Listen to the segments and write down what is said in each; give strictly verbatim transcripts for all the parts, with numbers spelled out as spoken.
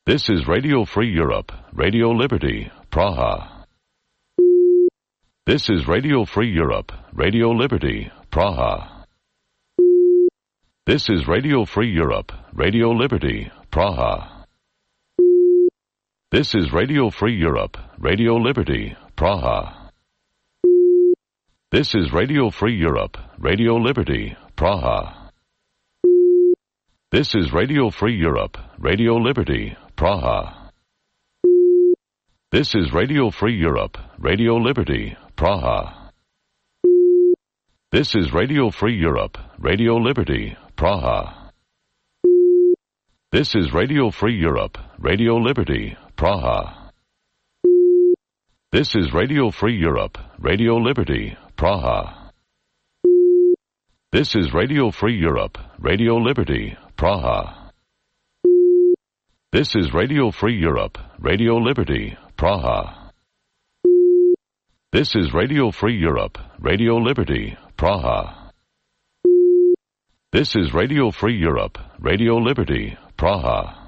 This is Radio Free Europe, Radio Liberty, Praha. This is Radio Free Europe, Radio Liberty, Praha. This is Radio Free Europe, Radio Liberty, Praha. This is Radio Free Europe, Radio Liberty, Praha. This is Radio Free Europe, Radio Liberty, Praha. This is Radio Free Europe, Radio Liberty, Praha. This is Radio Free Europe, Radio Liberty, Praha. This is Radio Free Europe, Radio Liberty, Praha. This is Radio Free Europe, Radio Liberty, Praha. This is Radio Free Europe, Radio Liberty, Praha. This is Radio Free Europe, Radio Liberty, Praha. This is Radio Free Europe, Radio Liberty, Praha. This is Radio Free Europe, Radio Liberty, Praha. This is Radio Free Europe, Radio Liberty, Praha.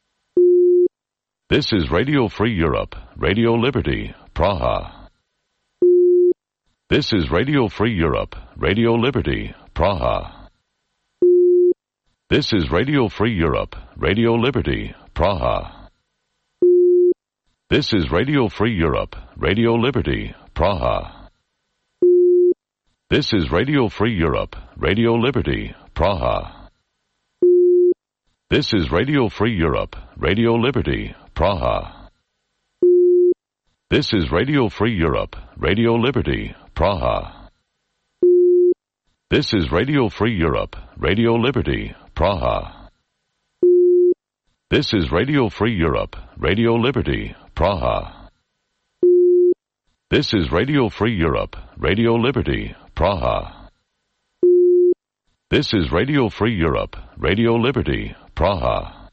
This is Radio Free Europe, Radio Liberty, Praha. This is Radio Free Europe, Radio Liberty, Praha. This is Radio Free Europe, Radio Liberty, Praha. This is Radio Free Europe, Radio Liberty, Praha. This is Radio Free Europe, Radio Liberty, Praha. This is Radio Free Europe, Radio Liberty, Praha. This is Radio Free Europe, Radio Liberty, Praha. This is Radio Free Europe, Radio Liberty, Praha. This is Radio Free Europe, Radio Liberty, Praha. This is Radio Free Europe, Radio Liberty, Praha. This is Radio Free Europe, Radio Liberty, Praha.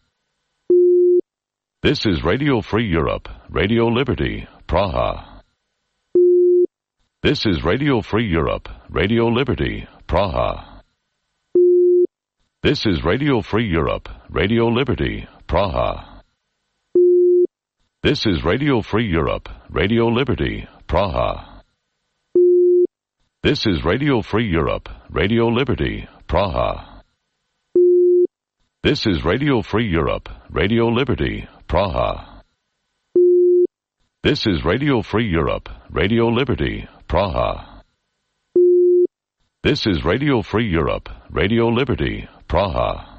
This is Radio Free Europe, Radio Liberty, Praha. This is Radio Free Europe, Radio Liberty, Praha. This is Radio Free Europe, Radio Liberty, Praha. This is Radio Free Europe, Radio Liberty, Praha. This is Radio Free Europe, Radio Liberty, Praha. This is Radio Free Europe, Radio Liberty, Praha. This is Radio Free Europe, Radio Liberty, Praha. This is Radio Free Europe, Radio Liberty, Praha.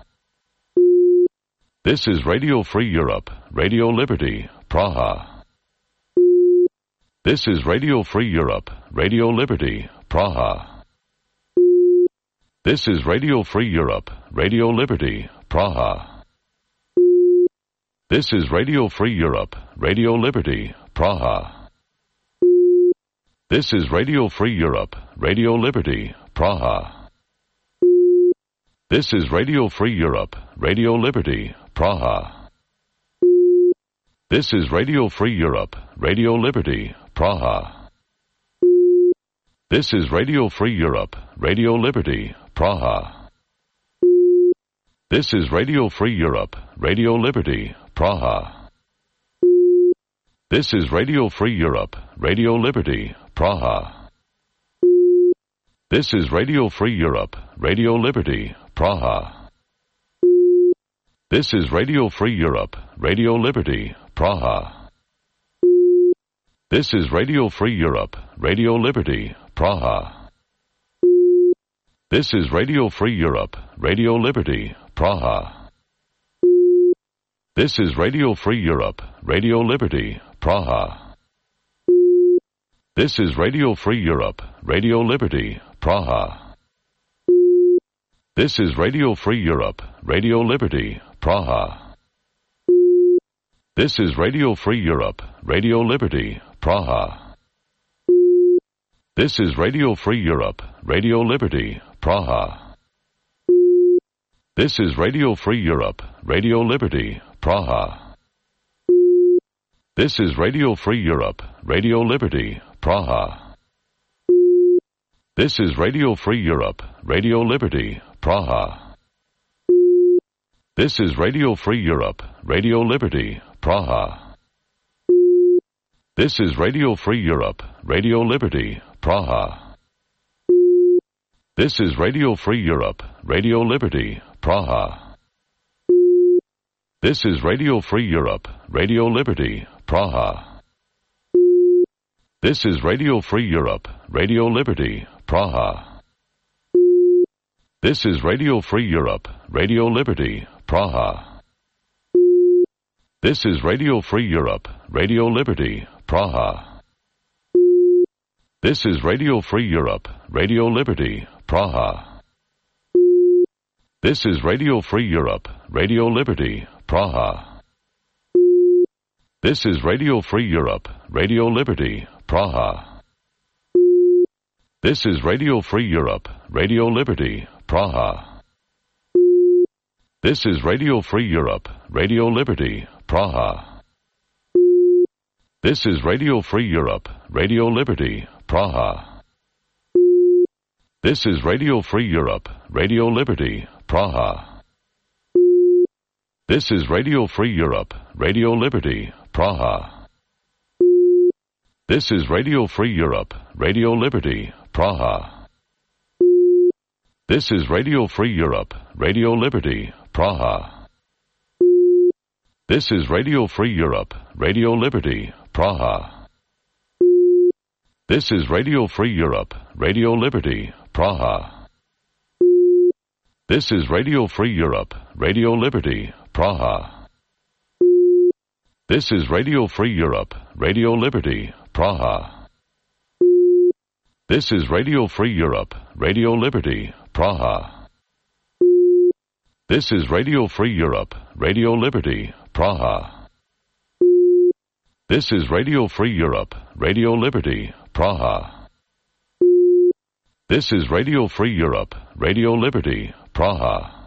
This is Radio Free Europe, Radio Liberty, Praha. This is Radio Free Europe, Radio Liberty, Praha. This is Radio Free Europe, Radio Liberty, Praha. This is Radio Free Europe, Radio Liberty, Praha. This is Radio Free Europe, Radio Liberty, Praha. This is Radio Free Europe, Radio Liberty, Praha. This is Radio Free Europe, Radio Liberty, Praha. This is Radio Free Europe, Radio Liberty, Praha. This is Radio Free Europe, Radio Liberty, Praha. This is Radio Free Europe, Radio Liberty, Praha. This is Radio Free Europe, Radio Liberty, Praha. This is Radio Free Europe, Radio Liberty, Praha. This is Radio Free Europe, Radio Liberty, Praha. This is Radio Free Europe, Radio Liberty, Praha. This is Radio Free Europe, Radio Liberty, Praha. This is Radio Free Europe, Radio Liberty, Praha. This is Radio Free Europe, Radio Liberty, Praha. This is Radio Free Europe, Radio Liberty, Praha. This is Radio Free Europe, Radio Liberty, Praha. This is Radio Free Europe, Radio Liberty, Praha. This is Radio Free Europe, Radio Liberty, Praha. This is Radio Free Europe, Radio Liberty, Praha. This is Radio Free Europe, Radio Liberty, Praha. This is Radio Free Europe, Radio Liberty, Praha. This is Radio Free Europe, Radio Liberty, Praha. This is Radio Free Europe, Radio Liberty, Praha. This is Radio Free Europe, Radio Liberty, Praha. This is Radio Free Europe, Radio Liberty, Praha. This is Radio Free Europe, Radio Liberty, Praha. This is Radio Free Europe, Radio Liberty, Praha. This is Radio Free Europe, Radio Liberty, Praha. This is Radio Free Europe, Radio Liberty, Praha. This is Radio Free Europe, Radio Liberty, Praha. This is Radio Free Europe, Radio Liberty, Praha. This is Radio Free Europe, Radio Liberty, Praha. This is Radio Free Europe, Radio Liberty, Praha. This is Radio Free Europe, Radio Liberty, Praha. This is Radio Free Europe, Radio Liberty, Praha. This is Radio Free Europe, Radio Liberty, Praha. This is Radio Free Europe, Radio Liberty, Praha. This is Radio Free Europe, Radio Liberty, Praha. This is Radio Free Europe, Radio Liberty, Praha. This is Radio Free Europe, Radio Liberty, Praha. This is Radio Free Europe, Radio Liberty, Praha. This is Radio Free Europe, Radio Liberty, Praha. This is Radio Free Europe, Radio Liberty, Praha. This is Radio Free Europe, Radio Liberty, Praha.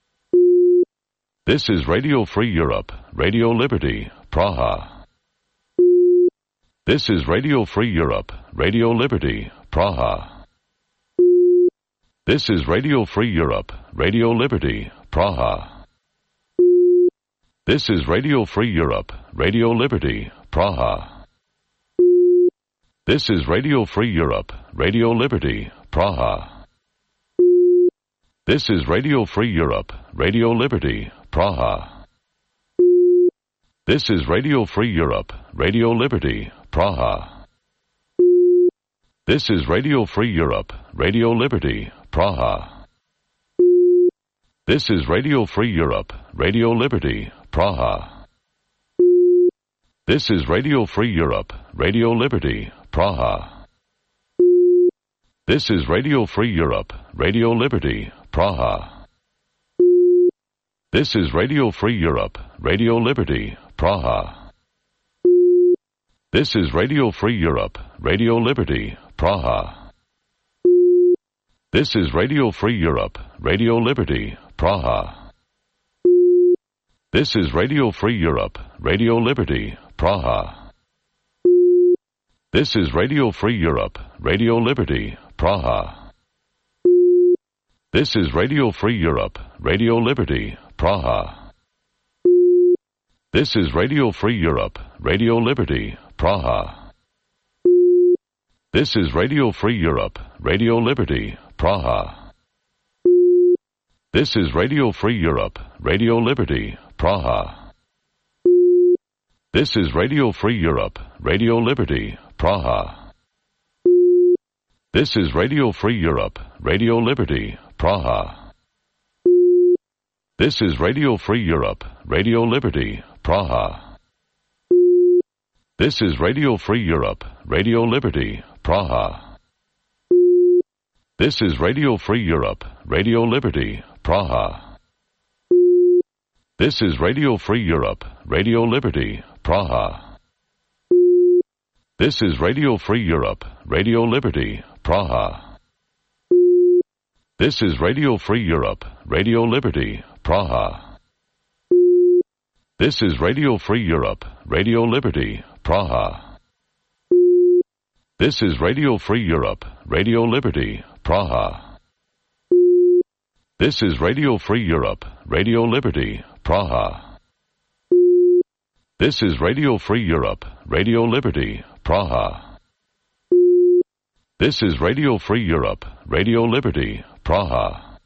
This is Radio Free Europe, Radio Liberty, Praha. This is Radio Free Europe, Radio Liberty, Praha. This is Radio Free Europe, Radio Liberty, Praha. This is Radio Free Europe, Radio Liberty, Praha. This is Radio Free Europe, Radio Liberty, Praha. This is Radio Free Europe, Radio Liberty, Praha. This is Radio Free Europe, Radio Liberty, Praha. This is Radio Free Europe, Radio Liberty, Praha. This is Radio Free Europe, Radio Liberty, Praha. This is Radio Free Europe, Radio Liberty, Praha. This is Radio Free Europe, Radio Liberty, Praha. This is Radio Free Europe, Radio Liberty, Praha. This is Radio Free Europe, Radio Liberty, Praha. This is Radio Free Europe, Radio Liberty, Praha. This is Radio Free Europe, Radio Liberty, Praha. This is Radio Free Europe, Radio Liberty, Praha. This is Radio Free Europe, Radio Liberty, Praha. This is Radio Free Europe, Radio Liberty, Praha. This is Radio Free Europe, Radio Liberty, Praha. This is Radio Free Europe, Radio Liberty, Praha. This is Radio Free Europe, Radio Liberty, Praha. This is Radio Free Europe, Radio Liberty, Praha. This is Radio Free Europe, Radio Liberty, Praha. This is Radio Free Europe, Radio Liberty, Praha. This is Radio Free Europe, Radio Liberty, Praha. This is Radio Free Europe, Radio Liberty, Praha. This is Radio Free Europe, Radio Liberty, Praha. This is Radio Free Europe, Radio Liberty, Praha. This is Radio Free Europe, Radio Liberty, Praha. This is Radio Free Europe, Radio Liberty, Praha. This is Radio Free Europe, Radio Liberty, Praha. This is Radio Free Europe, Radio Liberty, Praha. This is Radio Free Europe, Radio Liberty, Praha.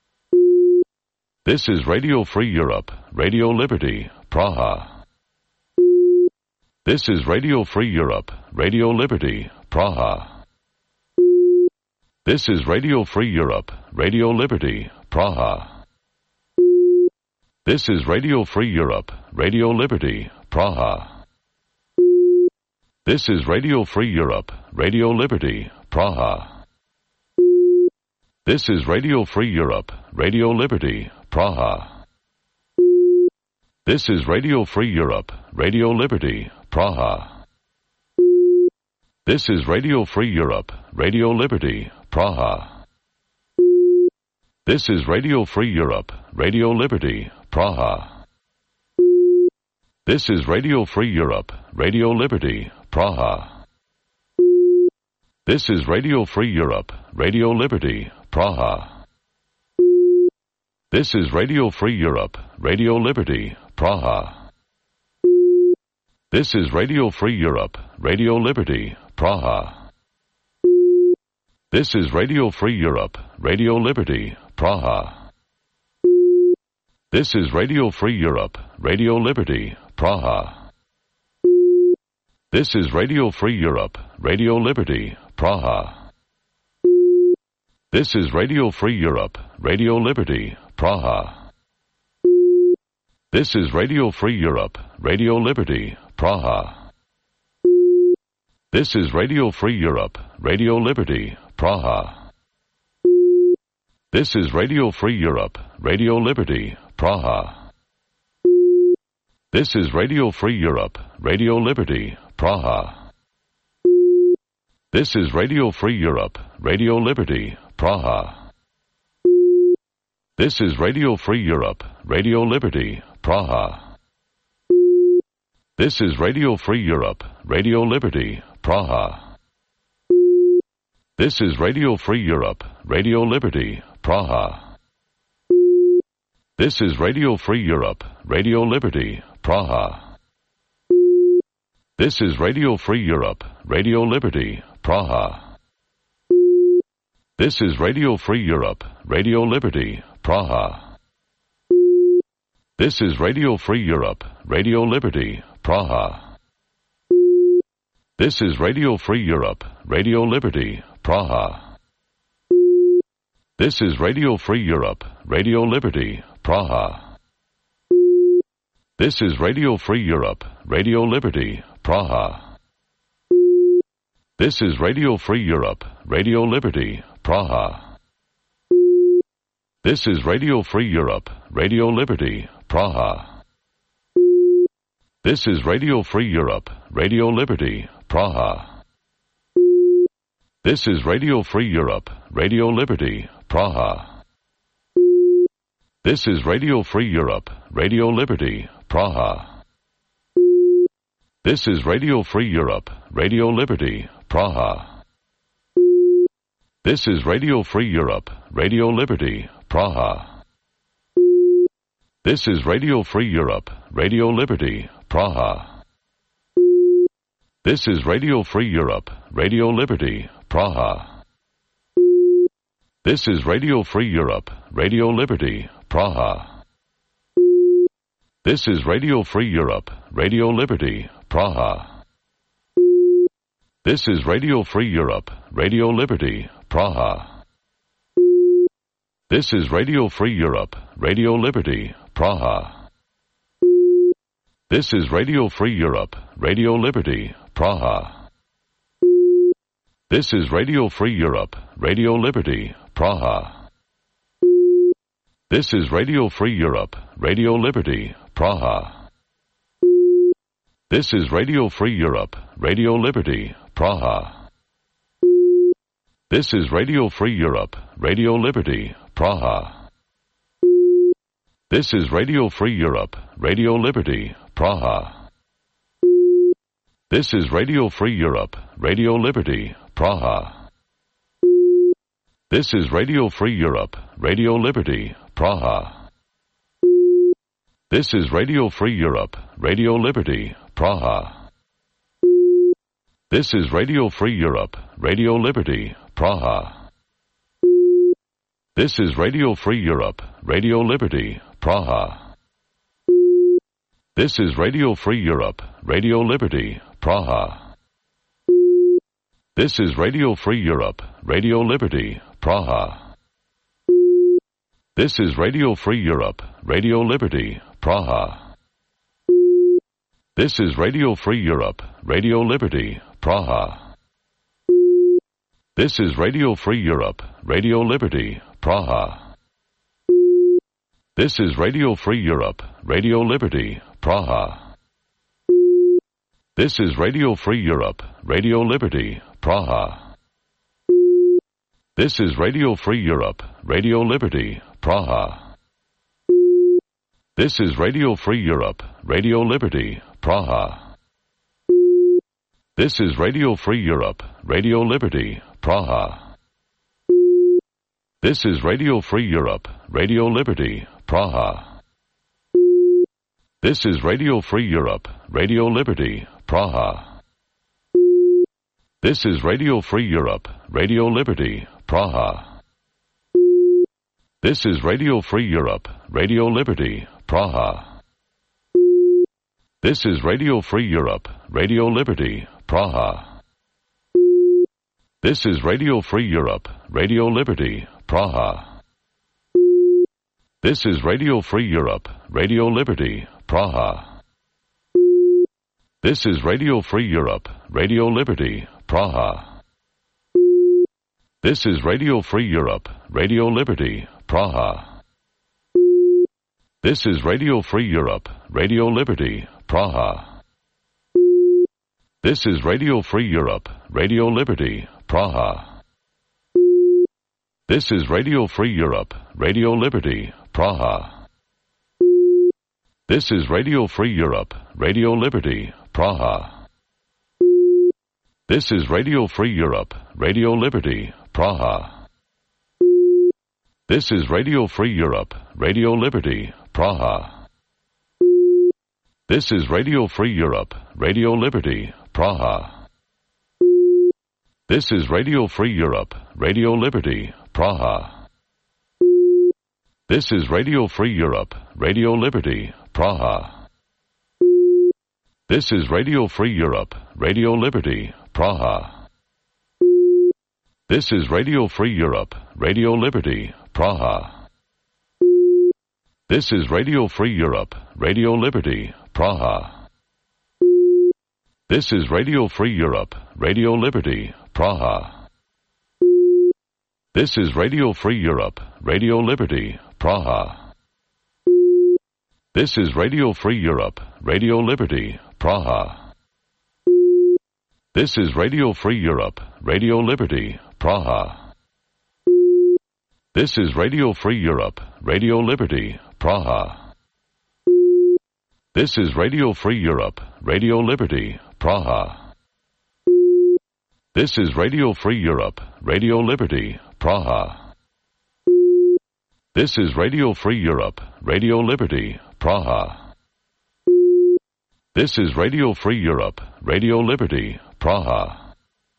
This is Radio Free Europe, Radio Liberty, Praha. This is Radio Free Europe, Radio Liberty, Praha. This is Radio Free Europe, Radio Liberty, Praha. This is Radio Free Europe, Radio Liberty, Praha. This is Radio Free Europe, Radio Liberty, Praha. This is Radio Free Europe, Radio Liberty, Praha. This is Radio Free Europe, Radio Liberty, Praha. This is Radio Free Europe, Radio Liberty, Praha. This is Radio Free Europe, Radio Liberty, Praha. This is Radio Free Europe, Radio Liberty, Praha. This is Radio Free Europe, Radio Liberty, Praha. This is Radio Free Europe, Radio Liberty, Praha. This is Radio Free Europe, Radio Liberty, Praha. This is Radio Free Europe, Radio Liberty, Praha. This is Radio Free Europe, Radio Liberty, Praha. This is Radio Free Europe, Radio Liberty, Praha. This is Radio Free Europe, Radio Liberty, Praha. This is Radio Free Europe, Radio Liberty, Praha. This is Radio Free Europe, Radio Liberty, Praha. This is Radio Free Europe, Radio Liberty, Praha. This is Radio Free Europe, Radio Liberty, Praha. This is Radio Free Europe, Radio Liberty, Praha. This is Radio Free Europe, Radio Liberty, Praha. This is Radio Free Europe, Radio Liberty, Praha. This is Radio Free Europe, Radio Liberty, Praha. This is Radio Free Europe, Radio Liberty, Praha. This is Radio Free Europe, Radio Liberty, Praha. This is Radio Free Europe, Radio Liberty, Praha. This is Radio Free Europe, Radio Liberty, Praha. This is Radio Free Europe, Radio Liberty, Praha. This is Radio Free Europe, Radio Liberty, Praha. This is Radio Free Europe, Radio Liberty, Praha. This is Radio Free Europe, Radio Liberty, Praha. This is Radio Free Europe, Radio Liberty, Praha. This is Radio Free Europe, Radio Liberty, Praha. This is Radio Free Europe, Radio Liberty, Praha. This is Radio Free Europe, Radio Liberty, Praha. This is Radio Free Europe, Radio Liberty, Praha. This is Radio Free Europe, Radio Liberty, Praha. This is Radio Free Europe, Radio Liberty, Praha. This is Radio Free Europe, Radio Liberty, Praha. This is Radio Free Europe, Radio Liberty, Praha. This is Radio Free Europe, Radio Liberty, Praha. This is Radio Free Europe, Radio Liberty, Praha. This is Radio Free Europe, Radio Liberty, Praha. This is Radio Free Europe, Radio Liberty, Praha. This is Radio Free Europe, Radio Liberty, Praha. This is Radio Free Europe, Radio Liberty, Praha. This is Radio Free Europe, Radio Liberty, Praha. This is Radio Free Europe, Radio Liberty, Praha. This is Radio Free Europe, Radio Liberty, Praha. This is Radio Free Europe, Radio Liberty, Praha. This is Radio Free Europe, Radio Liberty, Praha. This is Radio Free Europe, Radio Liberty, Praha. This is Radio Free Europe, Radio Liberty, Praha. This is Radio Free Europe, Radio Liberty, Praha. This is Radio Free Europe, Radio Liberty, Praha. This is Radio Free Europe, Radio Liberty, Praha. This is Radio Free Europe, Radio Liberty, Praha. This is Radio Free Europe, Radio Liberty, Praha. This is Radio Free Europe, Radio Liberty, Praha. This is Radio Free Europe, Radio Liberty, Praha. This is Radio Free Europe, Radio Liberty, Praha. This is Radio Free Europe, Radio Liberty, Praha. This is Radio Free Europe, Radio Liberty, Praha. This is Radio Free Europe, Radio Liberty, Praha. This is Radio Free Europe, Radio Liberty, Praha. This is Radio Free Europe, Radio Liberty, Praha. This is Radio Free Europe, Radio Liberty, Praha. This is Radio Free Europe, Radio Liberty, Praha. This is Radio Free Europe, Radio Liberty, Praha. This is Radio Free Europe, Radio Liberty, Praha. This is Radio Free Europe, Radio Liberty, Praha. This is Radio Free Europe, Radio Liberty, Praha. This is Radio Free Europe, Radio Liberty, Praha. This is Radio Free Europe, Radio Liberty, Praha. This is Radio Free Europe, Radio Liberty, Praha. This is Radio Free Europe, Radio Liberty, Praha. This is Radio Free Europe, Radio Liberty, Praha. This is Radio Free Europe, Radio Liberty, Praha. This is Radio Free Europe, Radio Liberty, Praha. This is Radio Free Europe, Radio Liberty, Praha. This is Radio Free Europe, Radio Liberty, Praha. This is Radio Free Europe, Radio Liberty, Praha. This is Radio Free Europe, Radio Liberty, Praha. This is Radio Free Europe, Radio Liberty, Praha. This is Radio Free Europe, Radio Liberty, Praha. This is Radio Free Europe, Radio Liberty, Praha. This is Radio Free Europe, Radio Liberty, Praha. This is Radio Free Europe, Radio Liberty, Praha. This is Radio Free Europe, Radio Liberty, Praha. This is Radio Free Europe, Radio Liberty, Praha. This is Radio Free Europe, Radio Liberty, Praha. This is Radio Free Europe, Radio Liberty, Praha. This is Radio Free Europe, Radio Liberty, Praha. This is Radio Free Europe, Radio Liberty, Praha.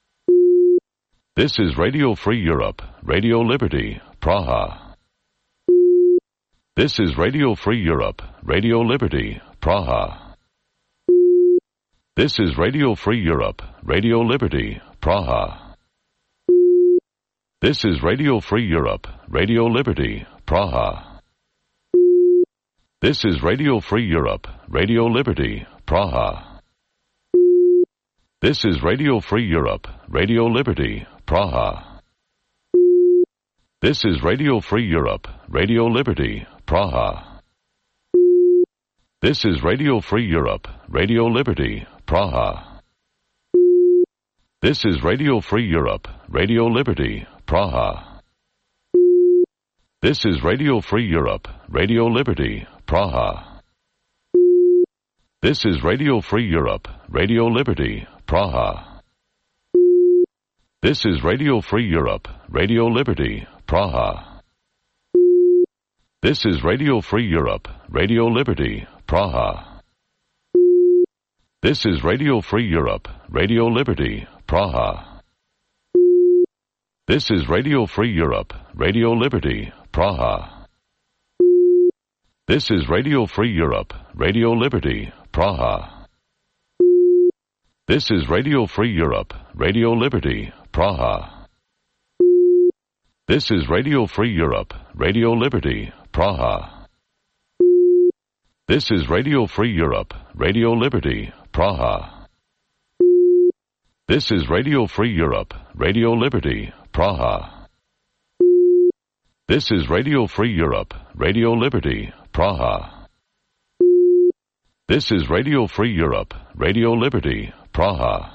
This is Radio Free Europe, Radio Liberty, Praha. This is Radio Free Europe, Radio Liberty, Praha. This is Radio Free Europe, Radio Liberty, Praha. This is Radio Free Europe, Radio Liberty, Praha. This is Radio Free Europe, Radio Liberty, Praha. This is Radio Free Europe, Radio Liberty, Praha. This is Radio Free Europe, Radio Liberty, Praha. This is Radio Free Europe, Radio Liberty, Praha. This is Radio Free Europe, Radio Liberty, Praha. This is Radio Free Europe, Radio Liberty, Praha. This is Radio Free Europe, Radio Liberty, Praha. This is Radio Free Europe, Radio Liberty, Praha. This is Radio Free Europe, Radio Liberty, Praha. This is Radio Free Europe, Radio Liberty, Praha. This is Radio Free Europe, Radio Liberty, Praha. This is Radio Free Europe, Radio Liberty, Praha. This is Radio Free Europe, Radio Liberty, Praha. This is Radio Free Europe, Radio Liberty, Praha. This is Radio Free Europe, Radio Liberty, Praha. This is Radio Free Europe, Radio Liberty, Praha. This is Radio Free Europe, Radio Liberty, Praha. This is Radio Free Europe, Radio Liberty, Praha.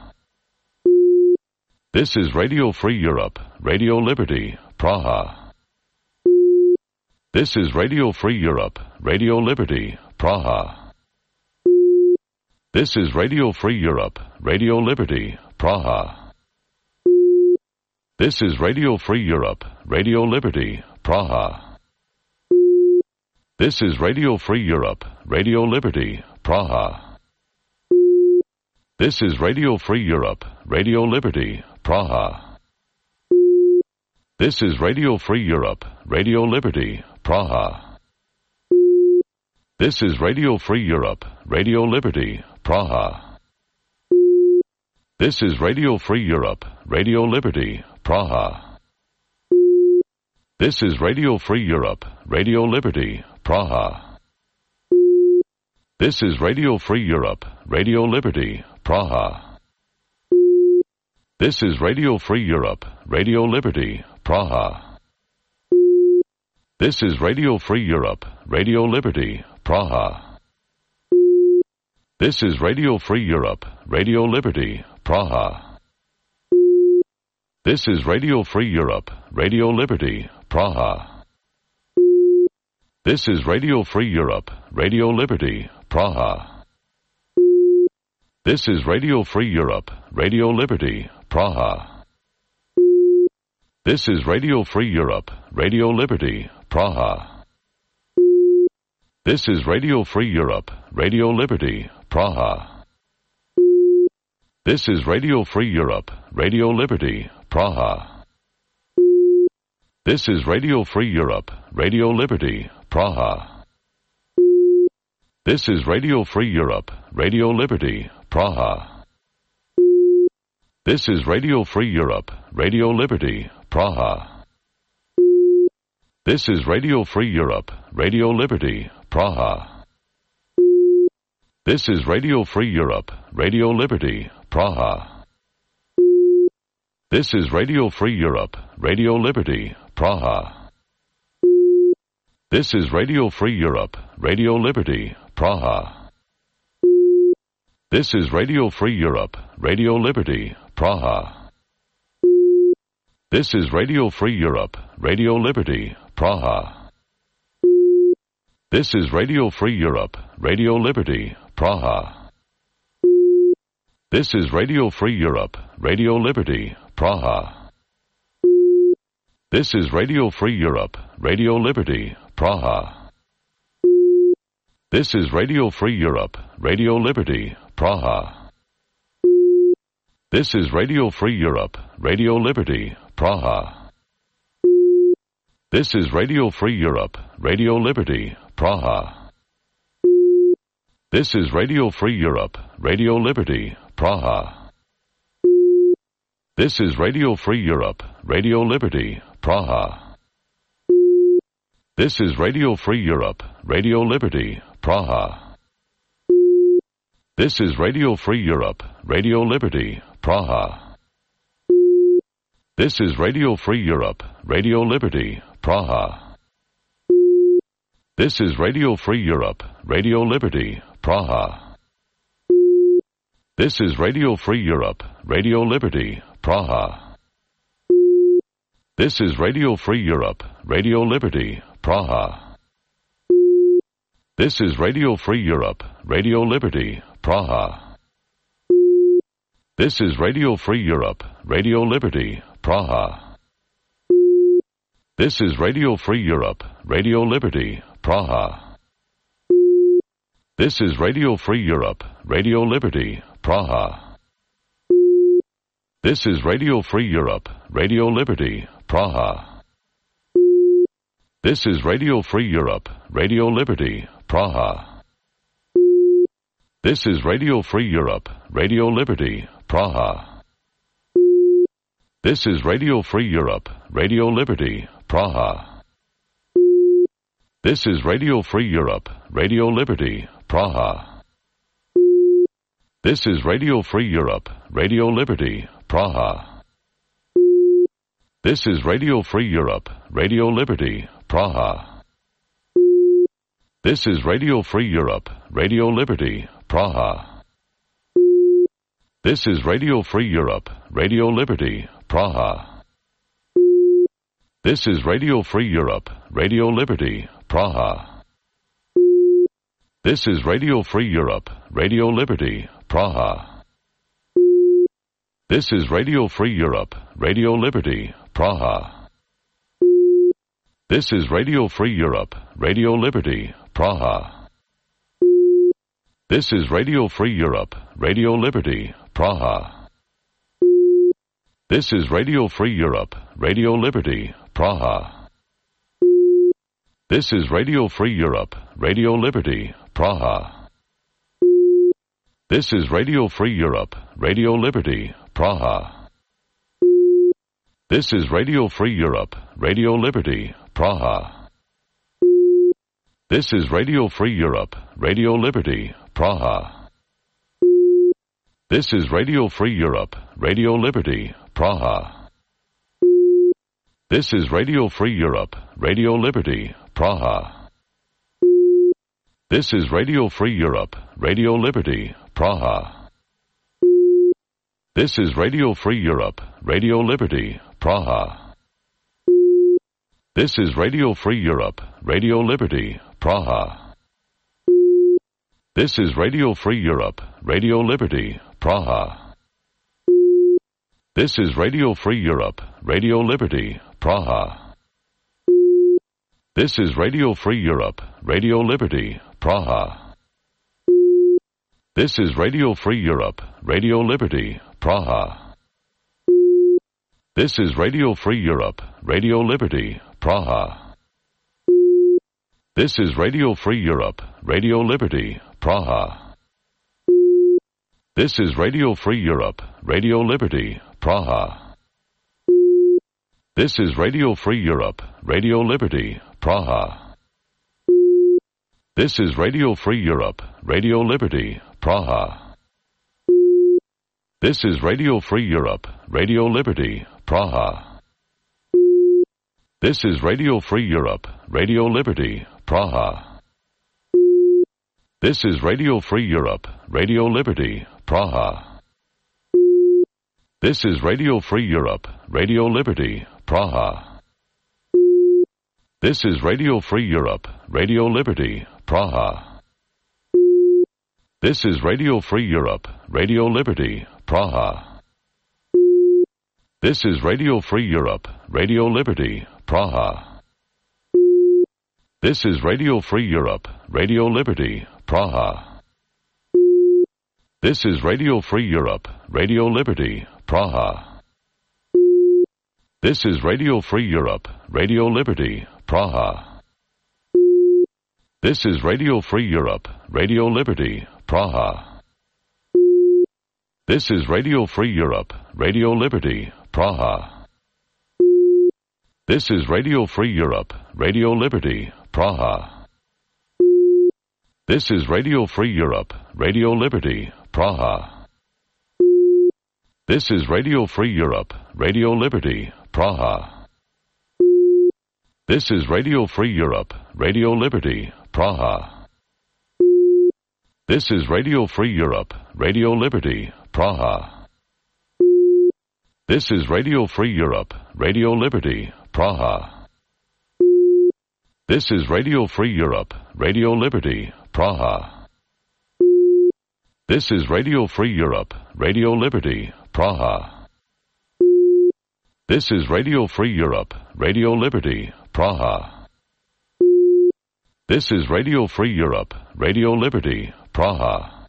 This is Radio Free Europe, Radio Liberty, Praha. This is Radio Free Europe, Radio Liberty, Praha. This is Radio Free Europe, Radio Liberty, Praha. This is Radio Free Europe, Radio Liberty, Praha. This is Radio Free Europe, Radio Liberty, Praha. This is Radio Free Europe, Radio Liberty, Praha. This is Radio Free Europe, Radio Liberty, Praha. This is Radio Free Europe, Radio Liberty, Praha. This is Radio Free Europe, Radio Liberty, Praha. This is Radio Free Europe, Radio Liberty, Praha. This is Radio Free Europe, Radio Liberty, Praha. This is Radio Free Europe, Radio Liberty, Praha. This is Radio Free Europe, Radio Liberty, Praha. This is Radio Free Europe, Radio Liberty, Praha. This is Radio Free Europe, Radio Liberty, Praha. This is Radio Free Europe, Radio Liberty, Praha. This is Radio Free Europe, Radio Liberty, Praha. This is Radio Free Europe, Radio Liberty, Praha. This is Radio Free Europe, Radio Liberty, Praha. This is Radio Free Europe, Radio Liberty, Praha. This is Radio Free Europe, Radio Liberty, Praha. This is Radio Free Europe, Radio Liberty, Praha. This is Radio Free Europe, Radio Liberty, Praha. This is Radio Free Europe, Radio Liberty, Praha. This is Radio Free Europe, Radio Liberty, Praha. This is Radio Free Europe, Radio Liberty, Praha. This is Radio Free Europe, Radio Liberty, Praha. This is Radio Free Europe, Radio Liberty, Praha. This is Radio Free Europe, Radio Liberty, Praha. This is Radio Free Europe, Radio Liberty, Praha. This is Radio Free Europe, Radio Liberty, Praha. This is Radio Free Europe, Radio Liberty, Praha. This is Radio Free Europe, Radio Liberty, Praha. This is Radio Free Europe, Radio Liberty, Praha. This is Radio Free Europe, Radio Liberty, Praha. This is Radio Free Europe, Radio Liberty, Praha. This is Radio Free Europe, Radio Liberty, Praha. This is Radio Free Europe, Radio Liberty, Praha. This is Radio Free Europe, Radio Liberty, Praha. This is Radio Free Europe, Radio Liberty, Praha. This is Radio Free Europe, Radio Liberty, Praha. This is Radio Free Europe, Radio Liberty, Praha. This is Radio Free Europe, Radio Liberty, Praha. This is Radio Free Europe, Radio Liberty, Praha. This is Radio Free Europe, Radio Liberty, Praha. This is Radio Free Europe, Radio Liberty, Praha. This is Radio Free Europe, Radio Liberty, Praha. This is Radio Free Europe, Radio Liberty, Praha. This is Radio Free Europe, Radio Liberty, Praha. This is Radio Free Europe, Radio Liberty, Praha. This is Radio Free Europe, Radio Liberty, Praha. This is Radio Free Europe, Radio Liberty, Praha. This is Radio Free Europe, Radio Liberty, Praha. This is Radio Free Europe, Radio Liberty, Praha. This is Radio Free Europe, Radio Liberty, Praha. This is Radio Free Europe, Radio Liberty, Praha. This is Radio Free Europe, Radio Liberty, Praha. This is Radio Free Europe, Radio Liberty, Praha. This is Radio Free Europe, Radio Liberty, Praha. This is Radio Free Europe, Radio Liberty, Praha. This is Radio Free Europe, Radio Liberty, Praha. This is Radio Free Europe, Radio Liberty, Praha. This is Radio Free Europe, Radio Liberty, Praha. This is Radio Free Europe, Radio Liberty, Praha. This is Radio Free Europe, Radio Liberty, Praha. This is Radio Free Europe, Radio Liberty, Praha. This is Radio Free Europe, Radio Liberty, Praha. This is Radio Free Europe, Radio Liberty, Praha. This is Radio Free Europe, Radio Liberty, Praha. This is Radio Free Europe, Radio Liberty, Praha. This is Radio Free Europe, Radio Liberty, Praha. This is Radio Free Europe, Radio Liberty, Praha. This is Radio Free Europe, Radio Liberty, Praha. This is Radio Free Europe, Radio Liberty, Praha. This is Radio Free Europe, Radio Liberty, Praha. This is Radio Free Europe, Radio Liberty, Praha. This is Radio Free Europe, Radio Liberty, Praha. This is Radio Free Europe, Radio Liberty, Praha. This is Radio Free Europe, Radio Liberty, Praha. This is Radio Free Europe, Radio Liberty, Praha. This is Radio Free Europe, Radio Liberty, Praha. This is Radio Free Europe, Radio Liberty, Praha. This is Radio Free Europe, Radio Liberty, Praha. This is Radio Free Europe, Radio Liberty, Praha. This is Radio Free Europe, Radio Liberty, Praha. This is Radio Free Europe, Radio Liberty, Praha. This is Radio Free Europe, Radio Liberty, Praha. This is Radio Free Europe, Radio Liberty, Praha. This is Radio Free Europe, Radio Liberty, Praha. This is Radio Free Europe, Radio Liberty, Praha. This is Radio Free Europe, Radio Liberty, Praha. This is Radio Free Europe, Radio Liberty, Praha. This is Radio Free Europe, Radio Liberty, Praha. This is Radio Free Europe, Radio Liberty, Praha. This is Radio Free Europe, Radio Liberty, Praha. This is Radio Free Europe, Radio Liberty, Praha. This is Radio Free Europe, Radio Liberty, Praha. This is Radio Free Europe, Radio Liberty, Praha. This is Radio Free Europe, Radio Liberty, Praha. This is Radio Free Europe, Radio Liberty, Praha. This is Radio Free Europe, Radio Liberty, Praha. This is Radio Free Europe, Radio Liberty, Praha.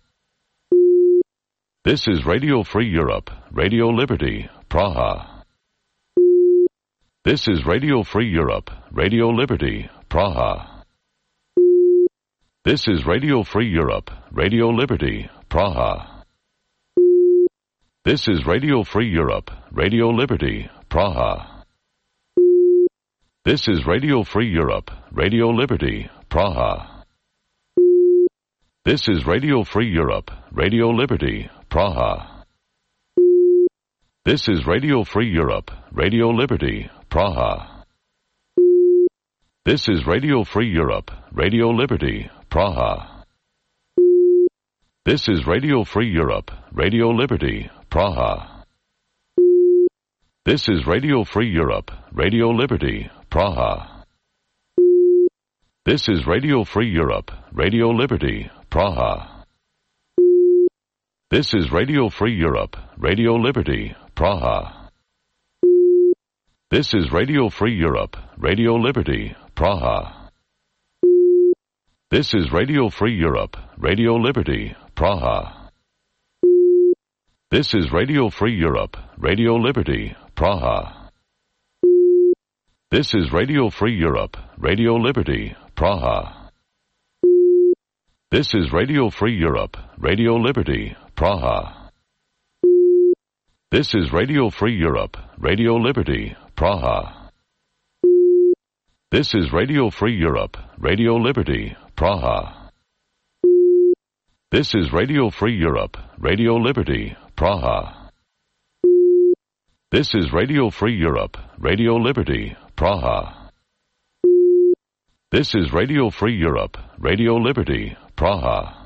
This is Radio Free Europe, Radio Liberty, Praha. This is Radio Free Europe, Radio Liberty, Praha. This is Radio Free Europe, Radio Liberty, Praha. This is Radio Free Europe, Radio Liberty, Praha. This is Radio Free Europe, Radio Liberty, Praha. This is Radio Free Europe, Radio Liberty, Praha. This is Radio Free Europe, Radio Liberty, Praha. This is Radio Free Europe, Radio Liberty, Praha. This is Radio Free Europe, Radio Liberty, Praha. This is Radio Free Europe, Radio Liberty, Praha. This is Radio Free Europe, Radio Liberty, Praha. This is Radio Free Europe, Radio Liberty, Praha. This is Radio Free Europe, Radio Liberty, Praha. This is Radio Free Europe, Radio Liberty, Praha. This is Radio Free Europe, Radio Liberty, Praha. This is Radio Free Europe, Radio Liberty, Praha. This is Radio Free Europe, Radio Liberty, Praha. This is Radio Free Europe, Radio Liberty, Praha. This is Radio Free Europe, Radio Liberty, Praha. This is Radio Free Europe, Radio Liberty, Praha. This is Radio Free Europe, Radio Liberty, Praha. This is Radio Free Europe, Radio Liberty, Praha.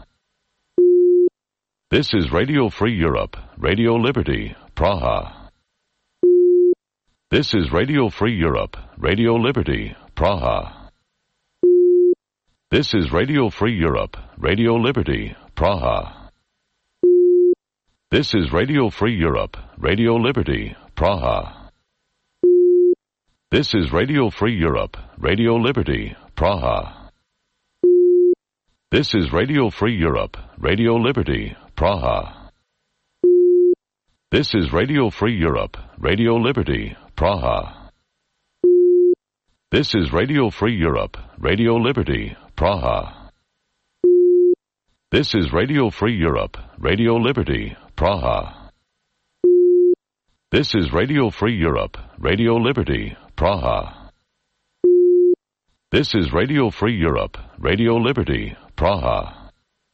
This is Radio Free Europe, Radio Liberty, Praha. This is Radio Free Europe, Radio Liberty, Praha. This is Radio Free Europe, Radio Liberty, Praha. This is Radio Free Europe, Radio Liberty, Praha. This is Radio Free Europe, Radio Liberty, Praha. This is Radio Free Europe, Radio Liberty, Praha. This is Radio Free Europe, Radio Liberty, Praha. This is Radio Free Europe, Radio Liberty, Praha. This is Radio Free Europe, Radio Liberty, Praha. This is Radio Free Europe, Radio Liberty, Praha. This is Radio Free Europe, Radio Liberty, Praha.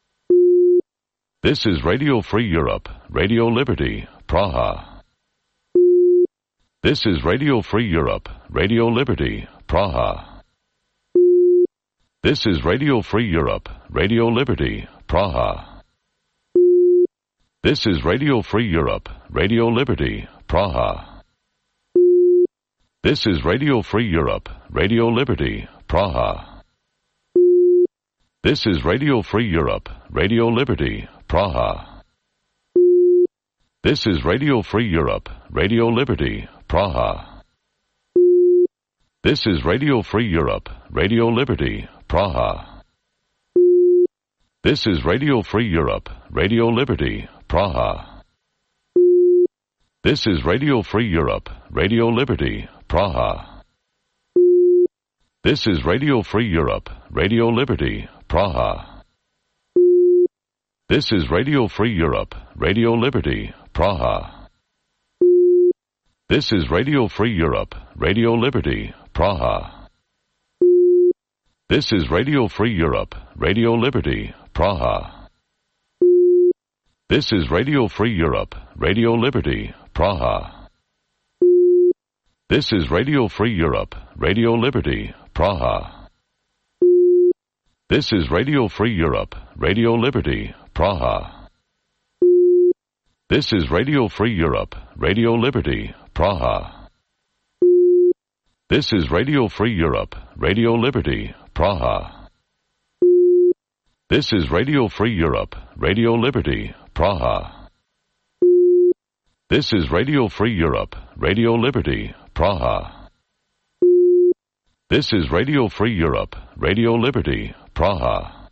This is Radio Free Europe, Radio Liberty, Praha. This is Radio Free Europe, Radio Liberty, Praha. This is Radio Free Europe, Radio Liberty, Praha. This is Radio Free Europe, Radio Liberty, Praha. This is Radio Free Europe, Radio Liberty, Praha. This is Radio Free Europe, Radio Liberty, Praha. This is Radio Free Europe, Radio Liberty, Praha. This is Radio Free Europe, Radio Liberty, Praha. This is Radio Free Europe, Radio Liberty, Praha. This is Radio Free Europe, Radio Liberty, Praha. This is Radio Free Europe, Radio Liberty, Praha. This is Radio Free Europe, Radio Liberty, Praha. This is Radio Free Europe, Radio Liberty, Praha. This is Radio Free Europe, Radio Liberty, Praha. This is Radio Free Europe, Radio Liberty, Praha. This is Radio Free Europe, Radio Liberty, Praha. This is Radio Free Europe, Radio Liberty, Praha. This is Radio Free Europe, Radio Liberty, Praha. This is Radio Free Europe, Radio Liberty, Praha. This is Radio Free Europe, Radio Liberty, Praha. This is Radio Free Europe, Radio Liberty, Praha. This is Radio Free Europe, Radio Liberty, Praha.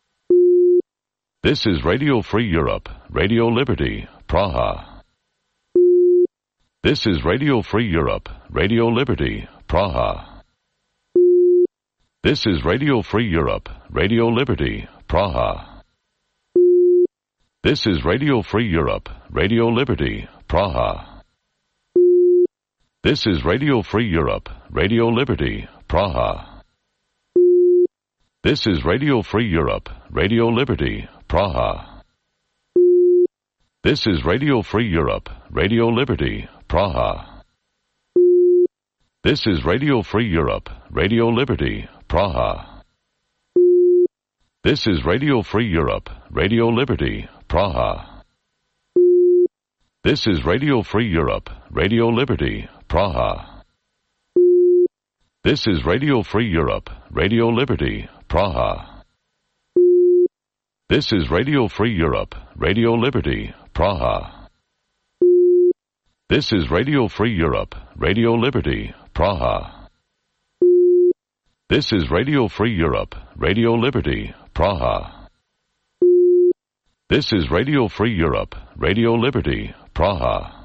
This is Radio Free Europe, Radio Liberty, Praha. This is Radio Free Europe, Radio Liberty, Praha. This is Radio Free Europe, Radio Liberty, Praha. This is Radio Free Europe, Radio Liberty, Praha. This is Radio Free Europe, Radio Liberty, Praha. This is Radio Free Europe, Radio Liberty, Praha. This is Radio Free Europe, Radio Liberty, Praha. This is Radio Free Europe, Radio Liberty, Praha. This is Radio Free Europe, Radio Liberty, Praha. This is Radio Free Europe, Radio Liberty, Praha. This is Radio Free Europe, Radio Liberty, Praha. This is Radio Free Europe, Radio Liberty, Praha. This is Radio Free Europe, Radio Liberty, Praha. This is Radio Free Europe, Radio Liberty, Praha. This is Radio Free Europe, Radio Liberty, Praha.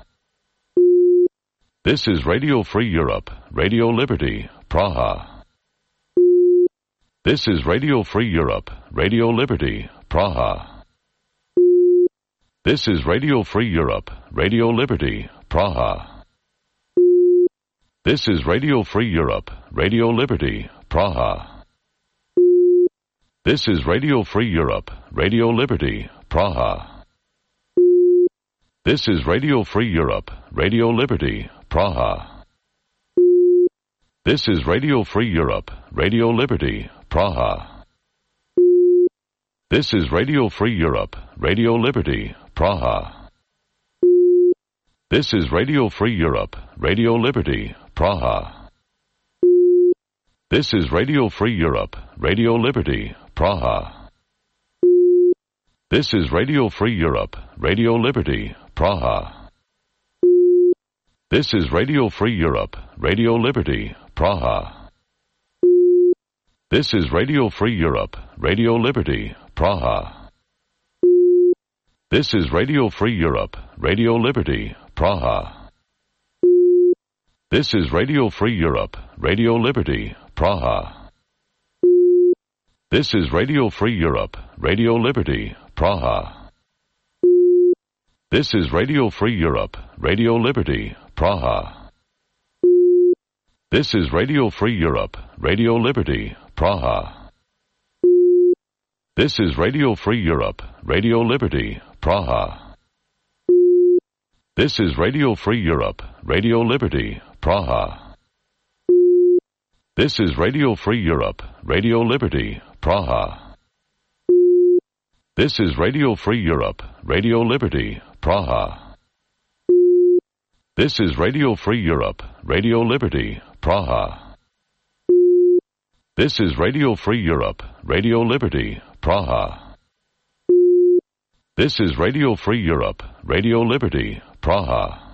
This is Radio Free Europe, Radio Liberty, Praha. This is Radio Free Europe, Radio Liberty, Praha. This is Radio Free Europe, Radio Liberty, Praha. This is Radio Free Europe, Radio Liberty, Praha. This is Radio Free Europe, Radio Liberty, Praha. This is Radio Free Europe, Radio Liberty, Praha. This is Radio Free Europe, Radio Liberty, Praha. This is Radio Free Europe, Radio Liberty, Praha. This is Radio Free Europe, Radio Liberty, Praha. This is Radio Free Europe, Radio Liberty, Praha. This is Radio Free Europe, Radio Liberty, Praha. This is Radio Free Europe, Radio Liberty, Praha. This is Radio Free Europe, Radio Liberty, Praha. This is Radio Free Europe, Radio Liberty, Praha. This is Radio Free Europe, Radio Liberty, Praha. This is Radio Free Europe, Radio Liberty, Praha. This is Radio Free Europe, Radio Liberty, Praha. This is Radio Free Europe, Radio Liberty, Praha. This is Radio Free Europe, Radio Liberty, Praha. This is Radio Free Europe, Radio Liberty, Praha. This is Radio Free Europe, Radio Liberty, Praha. This is Radio Free Europe, Radio Liberty, Praha. This is Radio Free Europe, Radio Liberty, Praha. This is Radio Free Europe, Radio Liberty, Praha. This is Radio Free Europe, Radio Liberty, Praha.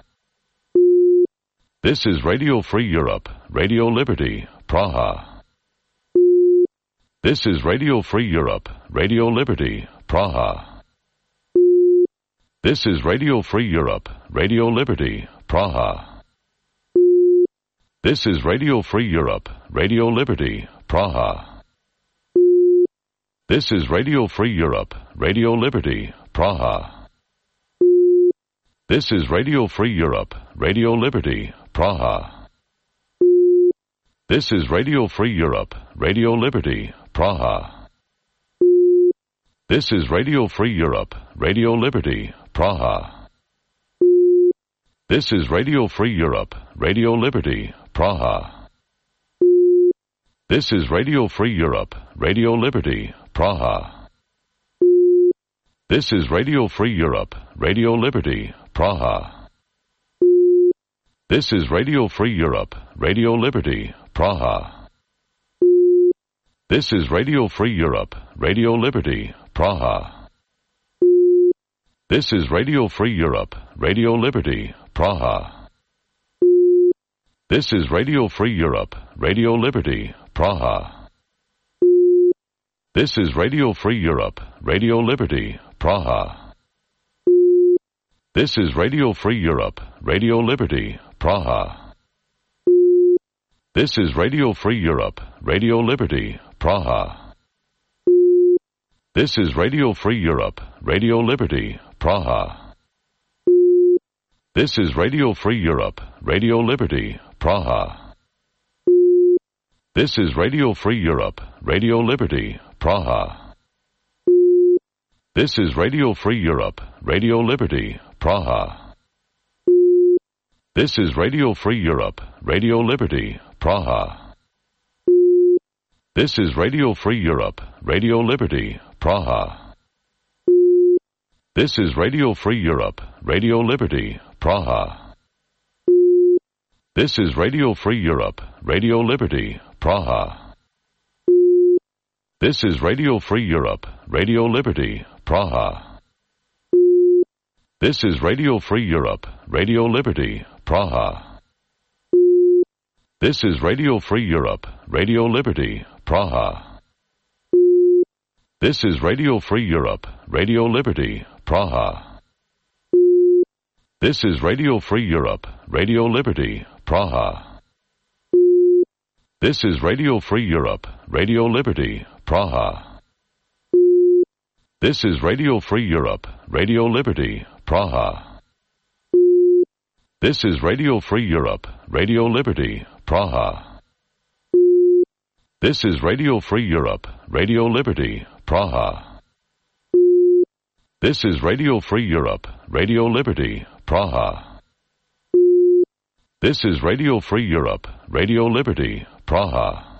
This is Radio Free Europe, Radio Liberty, Praha. This is Radio Free Europe, Radio Liberty, Praha. This is Radio Free Europe, Radio Liberty, Praha. This is Radio Free Europe, Radio Liberty, Praha. This is Radio Free Europe, Radio Liberty, Praha. This is Radio Free Europe, Radio Liberty, Praha. This is Radio Free Europe, Radio Liberty, Praha. This is Radio Free Europe, Radio Liberty, Praha. This is Radio Free Europe, Radio Liberty, Praha. This is Radio Free Europe, Radio Liberty, Praha. This is Radio Free Europe, Radio Liberty, Praha. This is Radio Free Europe, Radio Liberty, Praha. This is Radio Free Europe, Radio Liberty, Praha. This is Radio Free Europe, Radio Liberty, Praha. This is Radio Free Europe, Radio Liberty, Praha. This is Radio Free Europe, Radio Liberty, Praha. This is Radio Free Europe, Radio Liberty, Praha. This is Radio Free Europe, Radio Liberty, Praha. This is Radio Free Europe, Radio Liberty, Praha. This is Radio Free Europe, Radio Liberty, Praha. This is Radio Free Europe, Radio Liberty, Praha. This is Radio Free Europe, Radio Liberty, Praha. This is Radio Free Europe, Radio Liberty, Praha. This is Radio Free Europe, Radio Liberty, Praha. This is Radio Free Europe, Radio Liberty, Praha. This is Radio Free Europe, Radio Liberty, Praha. This is Radio Free Europe, Radio Liberty, Praha. This is Radio Free Europe, Radio Liberty, Praha. This is Radio Free Europe, Radio Liberty, Praha. This is Radio Free Europe, Radio Liberty, Praha. This is Radio Free Europe, Radio Liberty, Praha. This is Radio Free Europe, Radio Liberty, Praha. This is Radio Free Europe, Radio Liberty, Praha. This is Radio Free Europe, Radio Liberty, Praha. This is Radio Free Europe, Radio Liberty, Praha. This is Radio Free Europe, Radio Liberty, Praha. This is Radio Free Europe, Radio Liberty, Praha.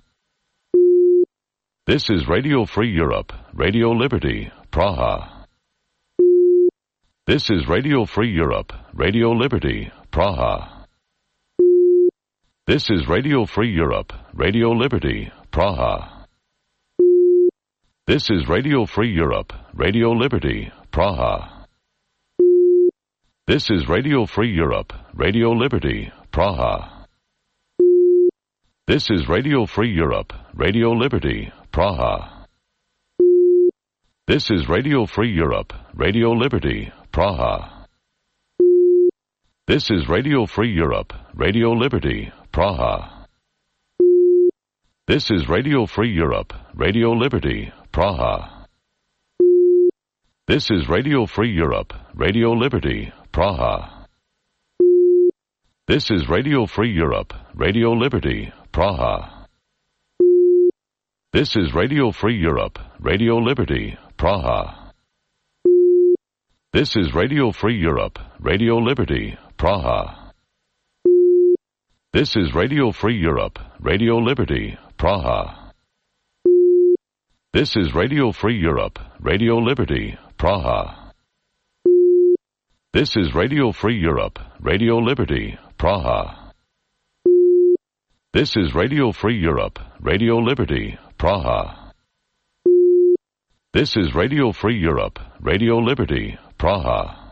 This is Radio Free Europe, Radio Liberty, Praha. This is Radio Free Europe, Radio Liberty, Praha. This is Radio Free Europe, Radio Liberty, Praha. This is Radio Free Europe, Radio Liberty, Praha. This is Radio Free Europe, Radio Liberty, Praha. This is Radio Free Europe, Radio Liberty, Praha. This is Radio Free Europe, Radio Liberty, Praha. This is Radio Free Europe, Radio Liberty, Praha. This is Radio Free Europe, Radio Liberty, Praha. This is Radio Free Europe, Radio Liberty, Praha. This is Radio Free Europe, Radio Liberty, Praha. This is Radio Free Europe, Radio Liberty, Praha. This is Radio Free Europe, Radio Liberty, Praha. This is Radio Free Europe, Radio Liberty, Praha. This is Radio Free Europe, Radio Liberty, Praha. This is Radio Free Europe, Radio Liberty, Praha. This is Radio Free Europe, Radio Liberty, Praha. This is Radio Free Europe, Radio Liberty, Praha.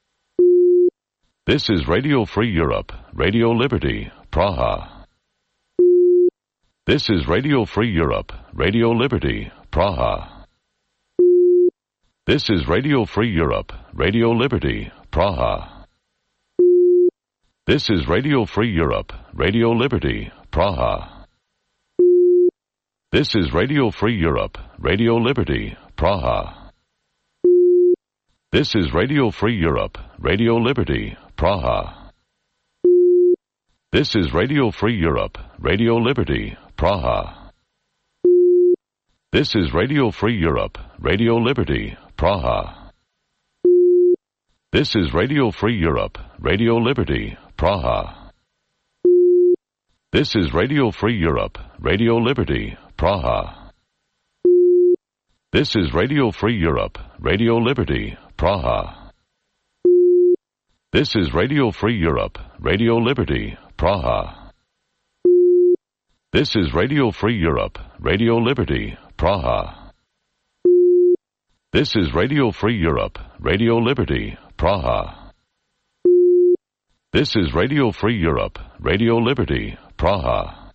This is Radio Free Europe, Radio Liberty, Praha. This is Radio Free Europe, Radio Liberty, Praha. This is Radio Free Europe, Radio Liberty, Praha. This is Radio Free Europe, Radio Liberty, Praha. This is Radio Free Europe, Radio Liberty, Praha. This is Radio Free Europe, Radio Liberty, Praha. This is Radio Free Europe, Radio Liberty, Praha. This is Radio Free Europe, Radio Liberty, Praha. This is Radio Free Europe, Radio Liberty, Praha. This is Radio Free Europe, Radio Liberty, Praha. This is Radio Free Europe, Radio Liberty, Praha. This is Radio Free Europe, Radio Liberty, Praha. This is Radio Free Europe, Radio Liberty, Praha. This is Radio Free Europe, Radio Liberty, Praha. This is Radio Free Europe, Radio Liberty, Praha.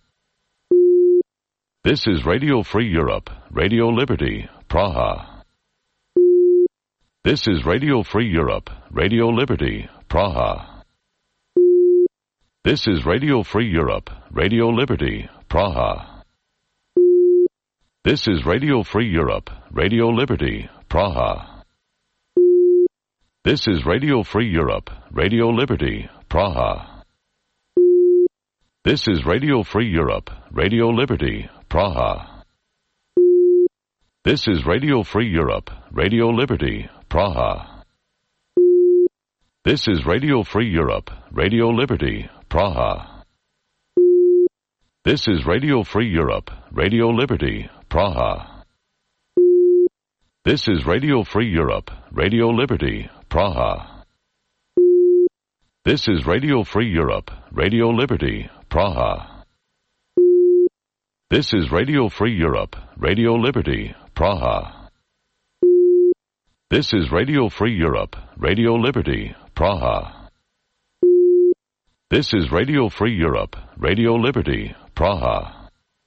This is Radio Free Europe, Radio Liberty, Praha. This is Radio Free Europe, Radio Liberty, Praha. This is Radio Free Europe, Radio Liberty, Praha. This is Radio Free Europe, Radio Liberty, Praha. This is Radio Free Europe, Radio Liberty, Praha. This is Radio Free Europe, Radio Liberty, Praha. This is Radio Free Europe, Radio Liberty, Praha. This is Radio Free Europe, Radio Liberty, Praha. This is Radio Free Europe, Radio Liberty, Praha. This is Radio Free Europe, Radio Liberty, Praha. This is Radio Free Europe, Radio Liberty, Praha. This is Radio Free Europe, Radio Liberty, Praha. This is Radio Free Europe, Radio Liberty, Praha. This is Radio Free Europe, Radio Liberty, Praha.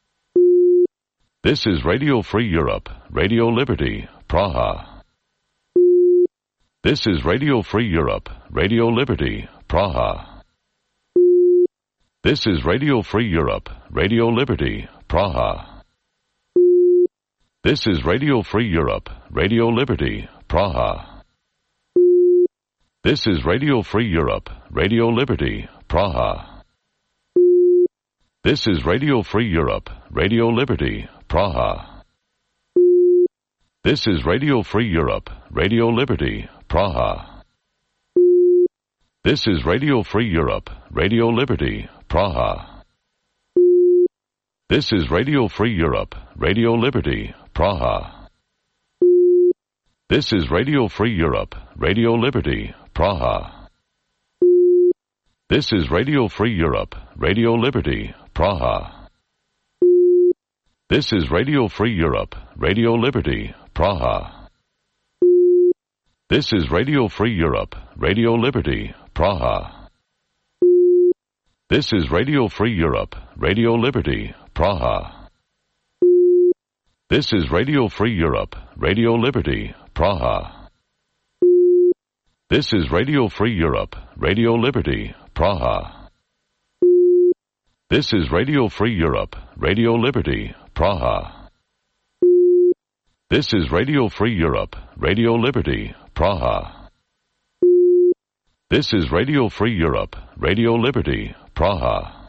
This is Radio Free Europe, Radio Liberty, Praha. This is Radio Free Europe, Radio Liberty, Praha. This is Radio Free Europe, Radio Liberty, Praha. This is Radio Free Europe, Radio Liberty, Praha. This is Radio Free Europe, Radio Liberty, Praha. This is Radio Free Europe, Radio Liberty, Praha. This is Radio Free Europe, Radio Liberty, Praha. This is Radio Free Europe, Radio Liberty, Praha. This is Radio Free Europe, Radio Liberty, Praha. This is Radio Free Europe, Radio Liberty, Praha. This is Radio Free Europe, Radio Liberty, Praha. This is Radio Free Europe, Radio Liberty, Praha. This is Radio Free Europe, Radio Liberty, Praha. This is Radio Free Europe, Radio Liberty, Praha. This is Radio Free Europe, Radio Liberty, Praha. This is Radio Free Europe, Radio Liberty, Praha. This is Radio Free Europe, Radio Liberty, Praha. This is Radio Free Europe, Radio Liberty, Praha. This is Radio Free Europe, Radio Liberty, Praha.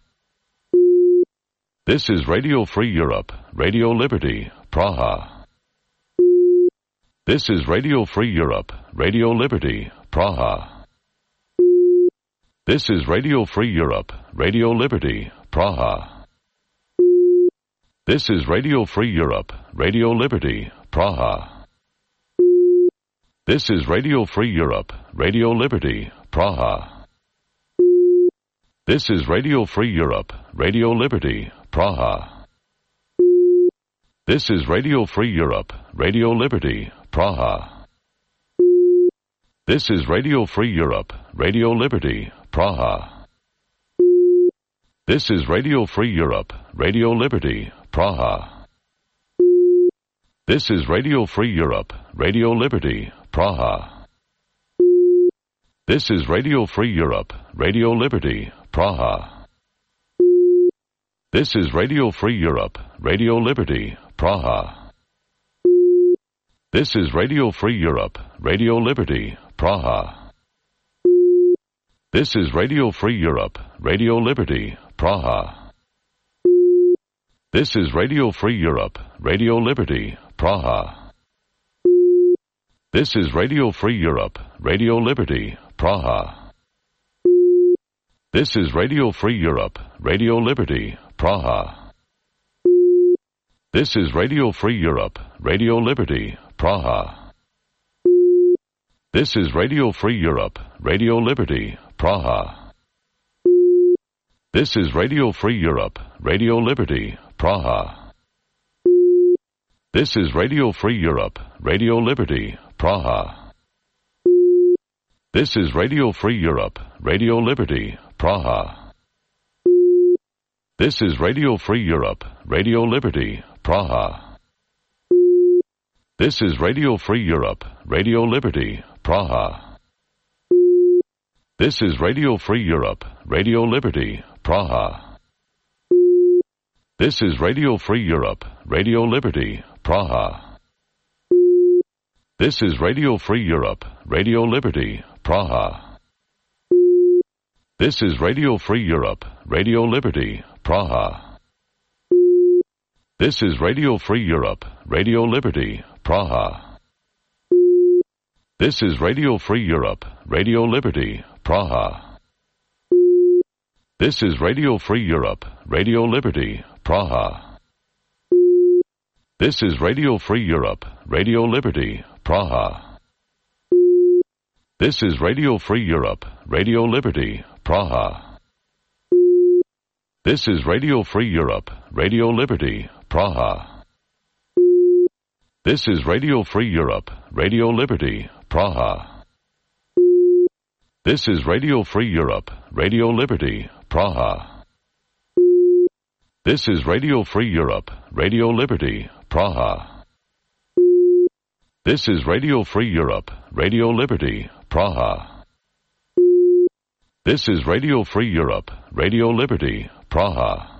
This is Radio Free Europe, Radio Liberty, Praha. This is Radio Free Europe, Radio Liberty, Praha. This is Radio Free Europe, Radio Liberty, Praha. This is Radio Free Europe, Radio Liberty, Praha. This is Radio Free Europe, Radio Liberty, Praha. This is Radio Free Europe, Radio Liberty, Praha. This is Radio Free Europe, Radio Liberty, Praha. This is Radio Free Europe, Radio Liberty, Praha. This is Radio Free Europe, Radio Liberty, Praha. This is Radio Free Europe, Radio Liberty, Praha. This is Radio Free Europe, Radio Liberty, Praha. This is Radio Free Europe, Radio Liberty, Praha. This is Radio Free Europe, Radio Liberty, Praha. This is Radio Free Europe, Radio Liberty, Praha. This is Radio Free Europe, Radio Liberty, Praha. This is Radio Free Europe, Radio Liberty, Praha. This is Radio Free Europe, Radio Liberty, Praha. This is Radio Free Europe, Radio Liberty, Praha. This is Radio Free Europe, Radio Liberty, Praha. This is Radio Free Europe, Radio Liberty, Praha. This is Radio Free Europe, Radio Liberty, Praha. This is Radio Free Europe, Radio Liberty, Praha. This is Radio Free Europe, Radio Liberty, Praha. This is Radio Free Europe, Radio Liberty, Praha. This is Radio Free Europe, Radio Liberty, Praha. This is Radio Free Europe, Radio Liberty, Praha. This is Radio Free Europe, Radio Liberty, Praha. This is Radio Free Europe, Radio Liberty, Praha. This is Radio Free Europe, Radio Liberty, Praha. This is Radio Free Europe, Radio Liberty, Praha. This is Radio Free Europe, Radio Liberty, Praha. This is Radio Free Europe, Radio Liberty, Praha. This is Radio Free Europe, Radio Liberty, Praha. This is Radio Free Europe, Radio Liberty, Praha. This is Radio Free Europe, Radio Liberty, Praha. This is Radio Free Europe, Radio Liberty, Praha. This is Radio Free Europe, Radio Liberty, Praha. This is Radio Free Europe, Radio Liberty, Praha. This is Radio Free Europe, Radio Liberty, Praha.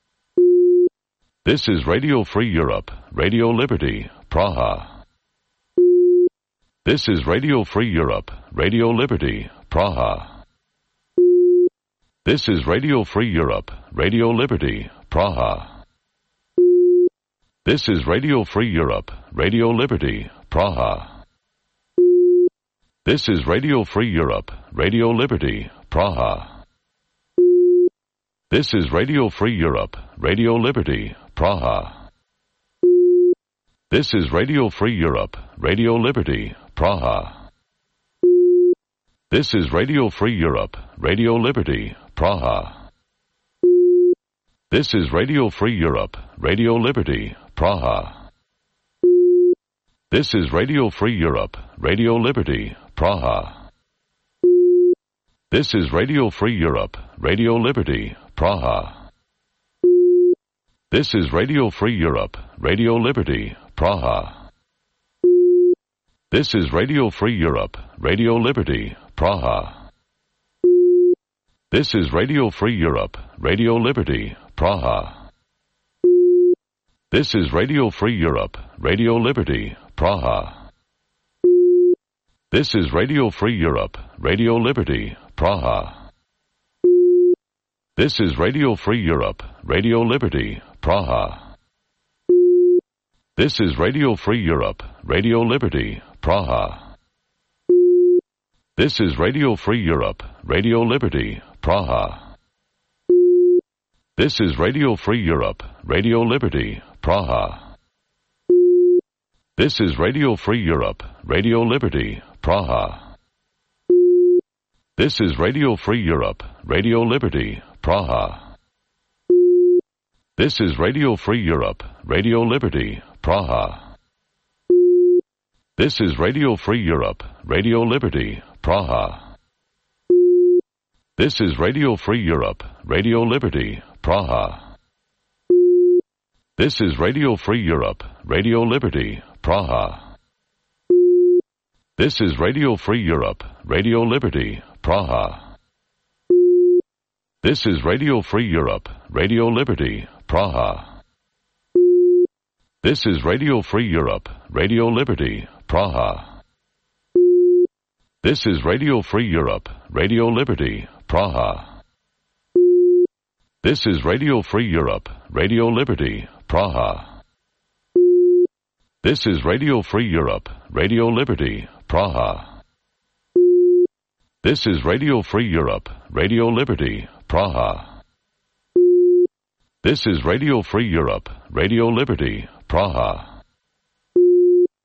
This is Radio Free Europe, Radio Liberty, Praha. This is Radio Free Europe, Radio Liberty, Praha. This is Radio Free Europe, Radio Liberty, Praha. This is Radio Free Europe, Radio Liberty, Praha. This is Radio Free Europe, Radio Liberty, Praha. This is Radio Free Europe, Radio Liberty, Praha. This is Radio Free Europe, Radio Liberty, Praha. This is Radio Free Europe, Radio Liberty, Praha. This is Radio Free Europe, Radio Liberty, Praha. This is Radio Free Europe, Radio Liberty, Praha. This is Radio Free Europe, Radio Liberty, Praha. This is Radio Free Europe, Radio Liberty, Praha. This is Radio Free Europe, Radio Liberty, Praha. This is Radio Free Europe, Radio Liberty, Praha. This is Radio Free Europe, Radio Liberty, Praha. This is Radio Free Europe, Radio Liberty, Praha. This is Radio Free Europe, Radio Liberty, Praha. This is Radio Free Europe, Radio Liberty, Praha. This is Radio Free Europe, Radio Liberty, Praha. This is Radio Free Europe, Radio Liberty, Praha. This is Radio Free Europe, Radio Liberty, Praha. This is Radio Free Europe, Radio Liberty, Praha. This is Radio Free Europe, Radio Liberty, Praha. This is Radio Free Europe, Radio Liberty, Praha. This is Radio Free Europe, Radio Liberty, Praha. This is Radio Free Europe, Radio Liberty, Praha. This is Radio Free Europe, Radio Liberty, Praha. This is Radio Free Europe, Radio Liberty, Praha. This is Radio Free Europe, Radio Liberty, Praha. This is Radio Free Europe, Radio Liberty, Praha. This is Radio Free Europe, Radio Liberty, Praha. This is Radio Free Europe, Radio Liberty, Praha. This is Radio Free Europe, Radio Liberty, Praha. This is Radio Free Europe, Radio Liberty, Praha.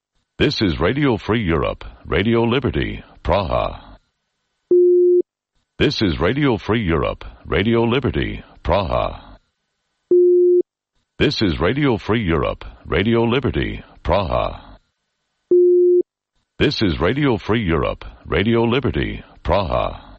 This is Radio Free Europe, Radio Liberty, Praha. This is Radio Free Europe, Radio Liberty, Praha. This is Radio Free Europe, Radio Liberty, Praha. This is Radio Free Europe, Radio Liberty, Praha.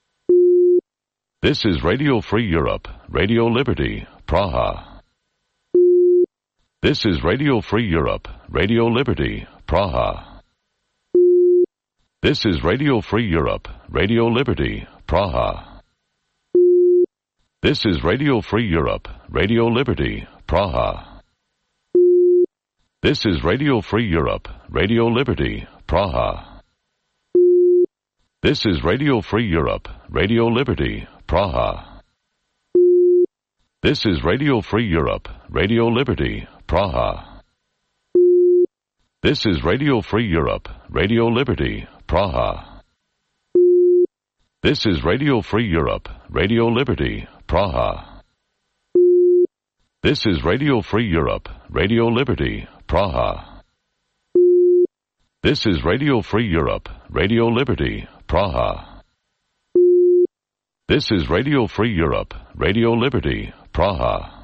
This is Radio Free Europe, Radio Liberty, Praha. This is Radio Free Europe, Radio Liberty, Praha. This is Radio Free Europe, Radio Liberty, Praha. This is Radio Free Europe, Radio Liberty, Praha. This is Radio Free Europe, Radio Liberty, Praha. This is Radio Free Europe, Radio Liberty, Praha. This is Radio Free Europe, Radio Liberty, Praha. This is Radio Free Europe, Radio Liberty, Praha. This is Radio Free Europe, Radio Liberty, Praha. This is Radio Free Europe, Radio Liberty, Praha. This is Radio Free Europe, Radio Liberty, Praha. This is Radio Free Europe, Radio Liberty, Praha.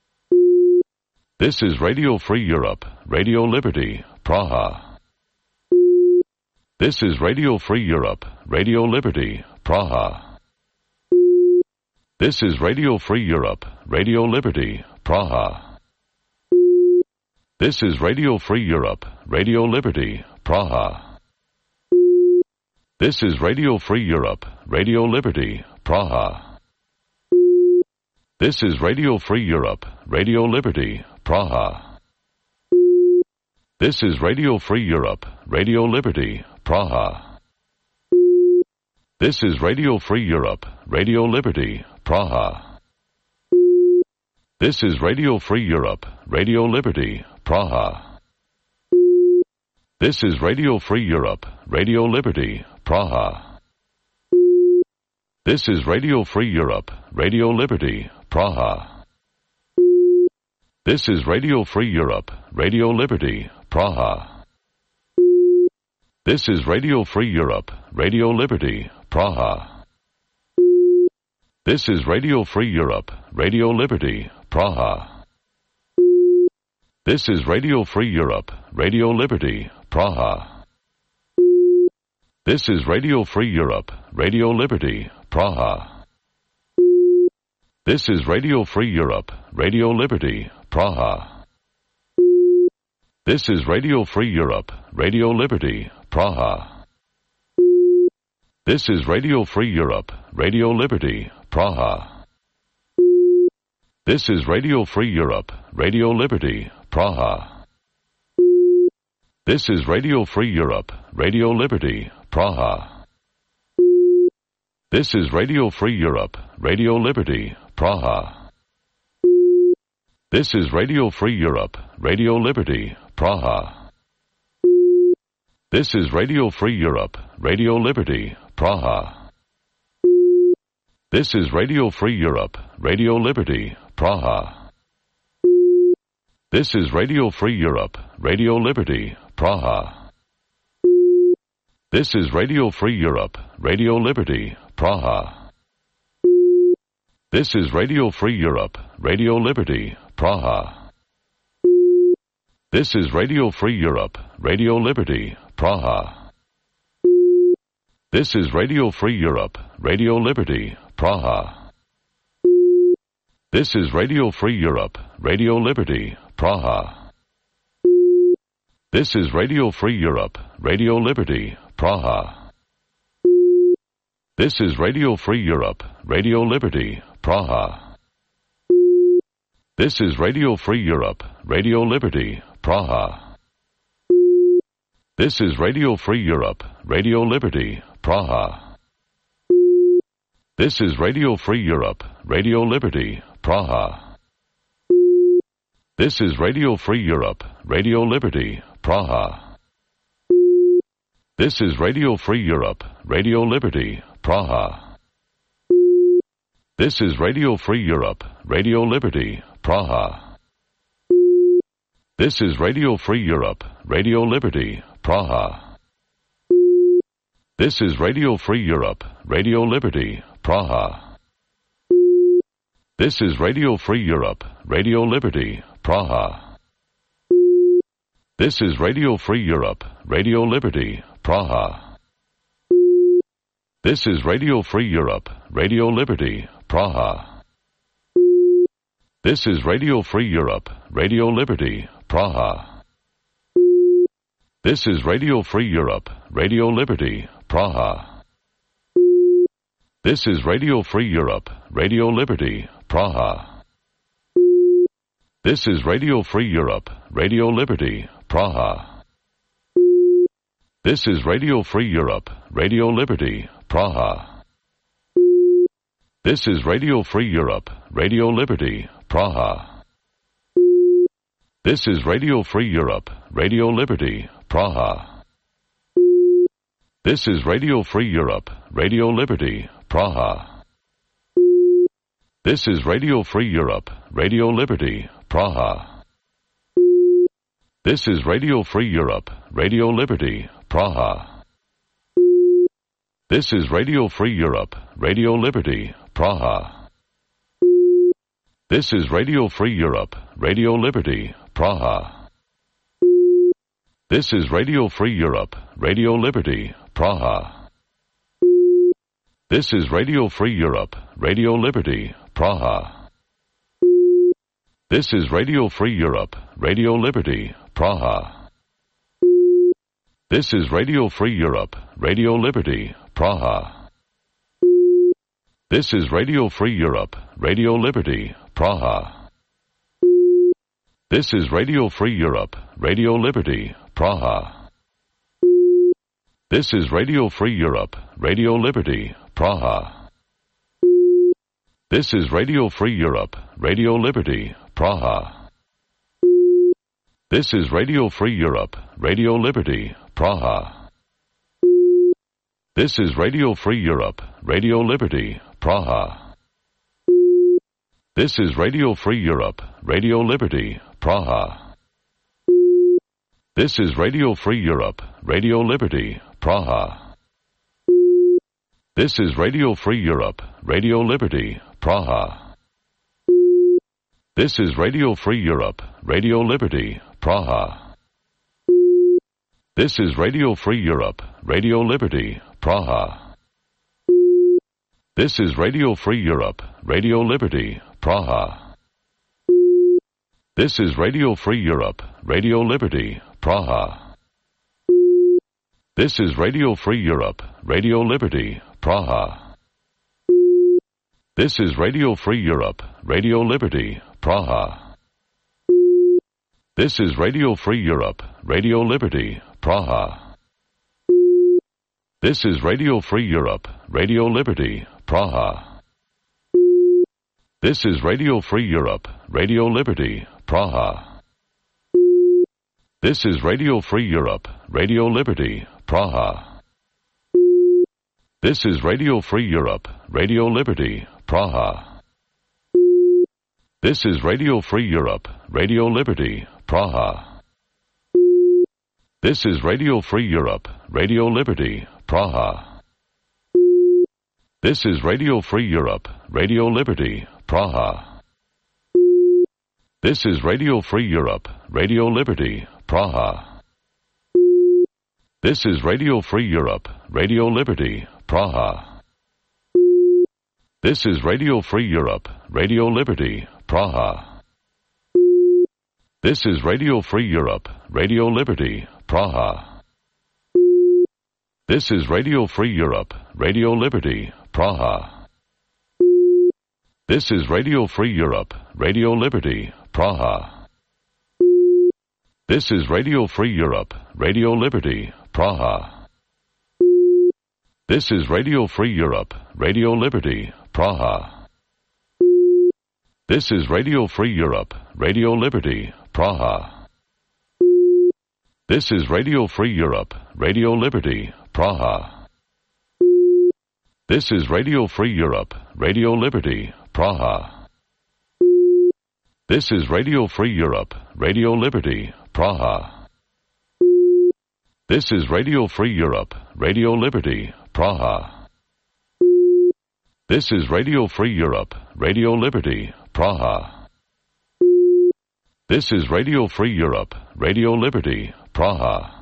This is Radio Free Europe, Radio Liberty, Praha. This is Radio Free Europe, Radio Liberty, Praha. This is Radio Free Europe, Radio Liberty, Praha. This is Radio Free Europe, Radio Liberty, Praha. This is Radio Free Europe, Radio Liberty, Praha. This is Radio Free Europe, Radio Liberty, Praha. This is Radio Free Europe, Radio Liberty, Praha. This is Radio Free Europe, Radio Liberty, Praha. This is Radio Free Europe, Radio Liberty, Praha. This is Radio Free Europe, Radio Liberty, Praha. This is Radio Free Europe, Radio Liberty, Praha. This is Radio Free Europe, Radio Liberty, Praha. This is Radio Free Europe, Radio Liberty, Praha. This is Radio Free Europe, Radio Liberty, Praha. This is Radio Free Europe, Radio Liberty, Praha. This is Radio Free Europe, Radio Liberty, Praha. This is Radio Free Europe, Radio Liberty, Praha. This is Radio Free Europe, Radio Liberty, Praha. This is Radio Free Europe, Radio Liberty, Praha. This is Radio Free Europe, Radio Liberty, Praha. This is Radio Free Europe, Radio Liberty, Praha. This is Radio Free Europe, Radio Liberty, Praha. This is Radio Free Europe, Radio Liberty, Praha. This is Radio Free Europe, Radio Liberty, Praha. This is Radio Free Europe, Radio Liberty, Praha. This is Radio Free Europe, Radio Liberty, Praha. This is Radio Free Europe, Radio Liberty, Praha. This is Radio Free Europe, Radio Liberty, Praha. This is Radio Free Europe, Radio Liberty, Praha. This is Radio Free Europe, Radio Liberty, Praha. This is Radio Free Europe, Radio Liberty, Praha. This is Radio Free Europe, Radio Liberty, Praha. This is Radio Free Europe, Radio Liberty, Praha. This is Radio Free Europe, Radio Liberty, Praha. This is Radio Free Europe, Radio Liberty, Praha. This is Radio Free Europe, Radio Liberty, Praha. This is Radio Free Europe, Radio Liberty, Praha. This is Radio Free Europe, Radio Liberty, Praha. This is Radio Free Europe, Radio Liberty, Praha. This is Radio Free Europe, Radio Liberty, Praha. This is Radio Free Europe, Radio Liberty, Praha. This is Radio Free Europe, Radio Liberty, Praha. This is Radio Free Europe, Radio Liberty, Praha. This is Radio Free Europe, Radio Liberty, Praha. This is Radio Free Europe, Radio Liberty, Praha. This is Radio Free Europe, Radio Liberty, Praha. This is Radio Free Europe, Radio Liberty, Praha. This is Radio Free Europe, Radio Liberty, Praha. This is Radio Free Europe, Radio Liberty, Praha. This is Radio Free Europe, Radio Liberty, Praha. This is Radio Free Europe, Radio Liberty, Praha. This is Radio Free Europe, Radio Liberty, Praha. This is Radio Free Europe, Radio Liberty, Praha. This is Radio Free Europe, Radio Liberty, Praha. This is Radio Free Europe, Radio Liberty, Praha. This is Radio Free Europe, Radio Liberty, Praha. This is Radio Free Europe, Radio Liberty, Praha. This is Radio Free Europe, Radio Liberty, Praha. This is Radio Free Europe, Radio Liberty, Praha. This is Radio Free Europe, Radio Liberty, Praha. This is Radio Free Europe, Radio Liberty, Praha. This is Radio Free Europe, Radio Liberty, Praha. This is Radio Free Europe, Radio Liberty, Praha. This is Radio Free Europe, Radio Liberty, Praha. This is Radio Free Europe, Radio Liberty, Praha. This is Radio Free Europe, Radio Liberty, Praha. This is Radio Free Europe, Radio Liberty, Praha. This is Radio Free Europe, Radio Liberty, Praha. This is Radio Free Europe, Radio Liberty, Praha. This is Radio Free Europe, Radio Liberty, Praha. This is Radio Free Europe, Radio Liberty, Praha. This is Radio Free Europe, Radio Liberty, Praha. This is Radio Free Europe, Radio Liberty, Praha. This is Radio Free Europe, Radio Liberty, Praha. This is Radio Free Europe, Radio Liberty, Praha. This is Radio Free Europe, Radio Liberty, Praha. This is Radio Free Europe, Radio Liberty, Praha. This is Radio Free Europe, Radio Liberty, Praha. This is Radio Free Europe, Radio Liberty, Praha. This is Radio Free Europe, Radio Liberty, Praha. This is Radio Free Europe, Radio Liberty, Praha. This is Radio Free Europe, Radio Liberty, Praha. This is Radio Free Europe, Radio Liberty, Praha. This is Radio Free Europe, Radio Liberty, Praha. This is Radio Free Europe, Radio Liberty, Praha. This is Radio Free Europe, Radio Liberty, Praha. This is Radio Free Europe, Radio Liberty, Praha. This is Radio Free Europe, Radio Liberty, Praha. This is Radio Free Europe, Radio Liberty, Praha. This is Radio Free Europe, Radio Liberty, Praha. This is Radio Free Europe, Radio Liberty, Praha. This is Radio Free Europe, Radio Liberty, Praha. This is Radio Free Europe, Radio Liberty, Praha. This is Radio Free Europe, Radio Liberty, Praha. This is Radio Free Europe, Radio Liberty, Praha. This is Radio Free Europe, Radio Liberty, Praha. This is Radio Free Europe, Radio Liberty, Praha. This is Radio Free Europe, Radio Liberty, Praha.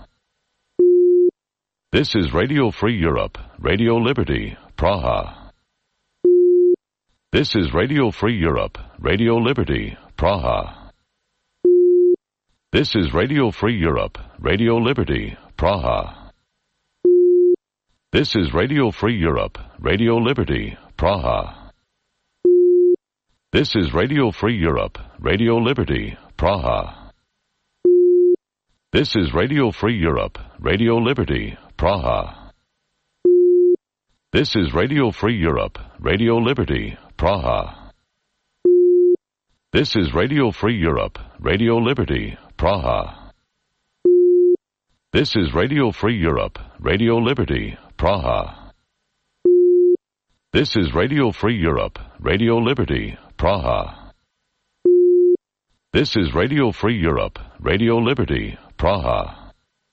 This is Radio Free Europe, Radio Liberty, Praha. This is Radio Free Europe, Radio Liberty, Praha. This is Radio Free Europe, Radio Liberty, Praha. This is Radio Free Europe, Radio Liberty, Praha. This is Radio Free Europe, Radio Liberty, Praha. This is Radio Free Europe, Radio Liberty, Praha. This is Radio Free Europe, Radio Liberty, Praha. This is Radio Free Europe, Radio Liberty, Praha. This is Radio Free Europe, Radio Liberty, Praha. This is Radio Free Europe, Radio Liberty, Praha. This is Radio Free Europe, Radio Liberty, Praha.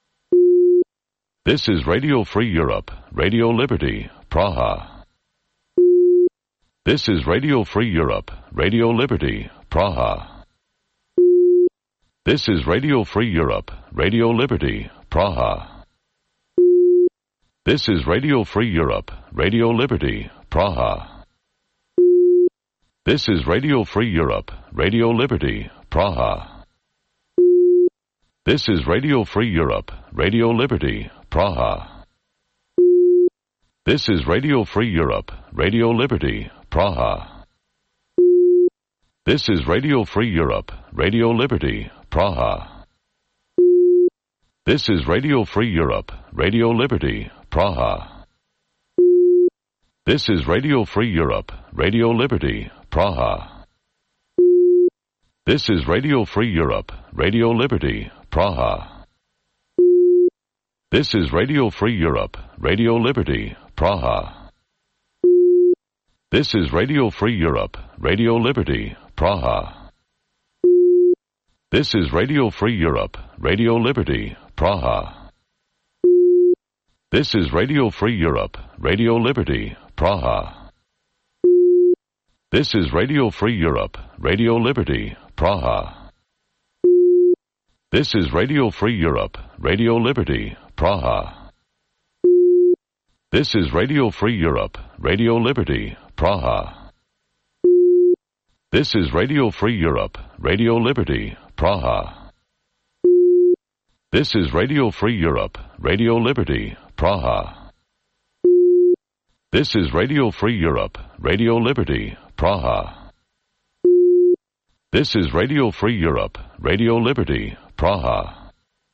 This is Radio Free Europe, Radio Liberty, Praha. This is Radio Free Europe, Radio Liberty, Praha. This is Radio Free Europe, Radio Liberty, Praha. This is Radio Free Europe, Radio Liberty, Praha. This is Radio Free Europe, Radio Liberty, Praha. This is Radio Free Europe, Radio Liberty, Praha. This is Radio Free Europe, Radio Liberty, Praha. This is Radio Free Europe, Radio Liberty, Praha. This is Radio Free Europe, Radio Liberty, Praha. This is Radio Free Europe, Radio Liberty, Praha. This is Radio Free Europe, Radio Liberty, Praha. This is Radio Free Europe, Radio Liberty, Praha. This is Radio Free Europe, Radio Liberty, Praha. This is Radio Free Europe, Radio Liberty, Praha. This is Radio Free Europe, Radio Liberty, Praha. This is Radio Free Europe, Radio Liberty, Praha. This is Radio Free Europe, Radio Liberty, Praha. This is Radio Free Europe, Radio Liberty, Praha. This is Radio Free Europe, Radio Liberty, Praha. This is Radio Free Europe, Radio Liberty, Praha. This is Radio Free Europe, Radio Liberty, Praha. This is Radio Free Europe, Radio Liberty, Praha.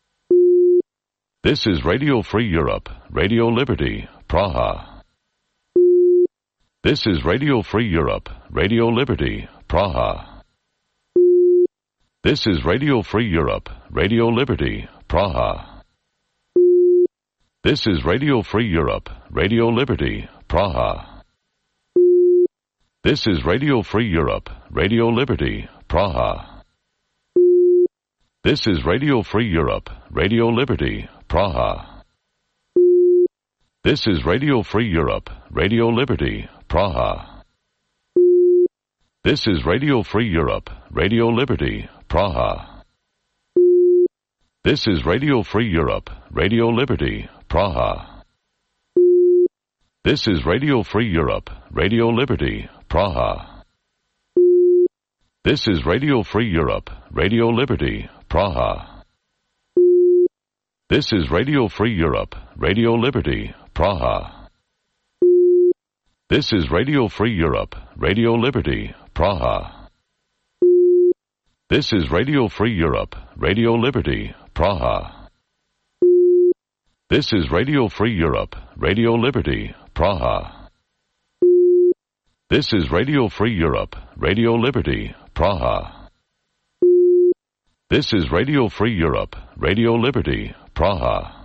This is Radio Free Europe, Radio Liberty, Praha. This is Radio Free Europe, Radio Liberty, Praha. This is Radio Free Europe, Radio Liberty, Praha. This is Radio Free Europe, Radio Liberty, Praha. This is Radio Free Europe, Radio Liberty, Praha. This is Radio Free Europe, Radio Liberty, Praha. This is Radio Free Europe, Radio Liberty, Praha. This is Radio Free Europe, Radio Liberty, Praha. This is Radio Free Europe, Radio Liberty, Praha. This is Radio Free Europe, Radio Liberty, Praha. This is Radio Free Europe, Radio Liberty, Praha. This is Radio Free Europe, Radio Liberty, Praha. This is Radio Free Europe, Radio Liberty, Praha. This is Radio Free Europe, Radio Liberty, Praha. This is Radio Free Europe, Radio Liberty, Praha. This is Radio Free Europe, Radio Liberty, Praha. This is Radio Free Europe, Radio Liberty, Praha.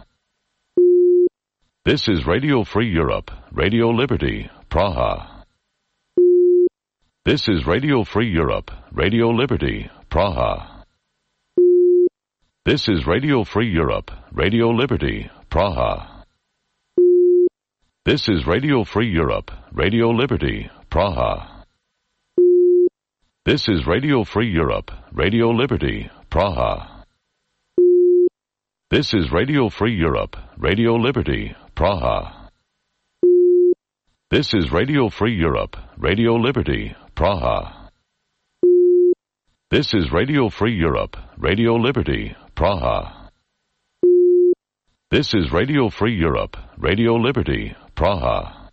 This is Radio Free Europe, Radio Liberty, Praha. This is Radio Free Europe, Radio Liberty, Praha. This is Radio Free Europe, Radio Liberty, Praha. This is Radio Free Europe, Radio Liberty, Praha. This is Radio Free Europe, Radio Liberty, Praha. This is Radio Free Europe, Radio Liberty, Praha. This is Radio Free Europe, Radio Liberty, Praha. This is Radio Free Europe, Radio Liberty, Praha. This is Radio Free Europe, Radio Liberty, Praha.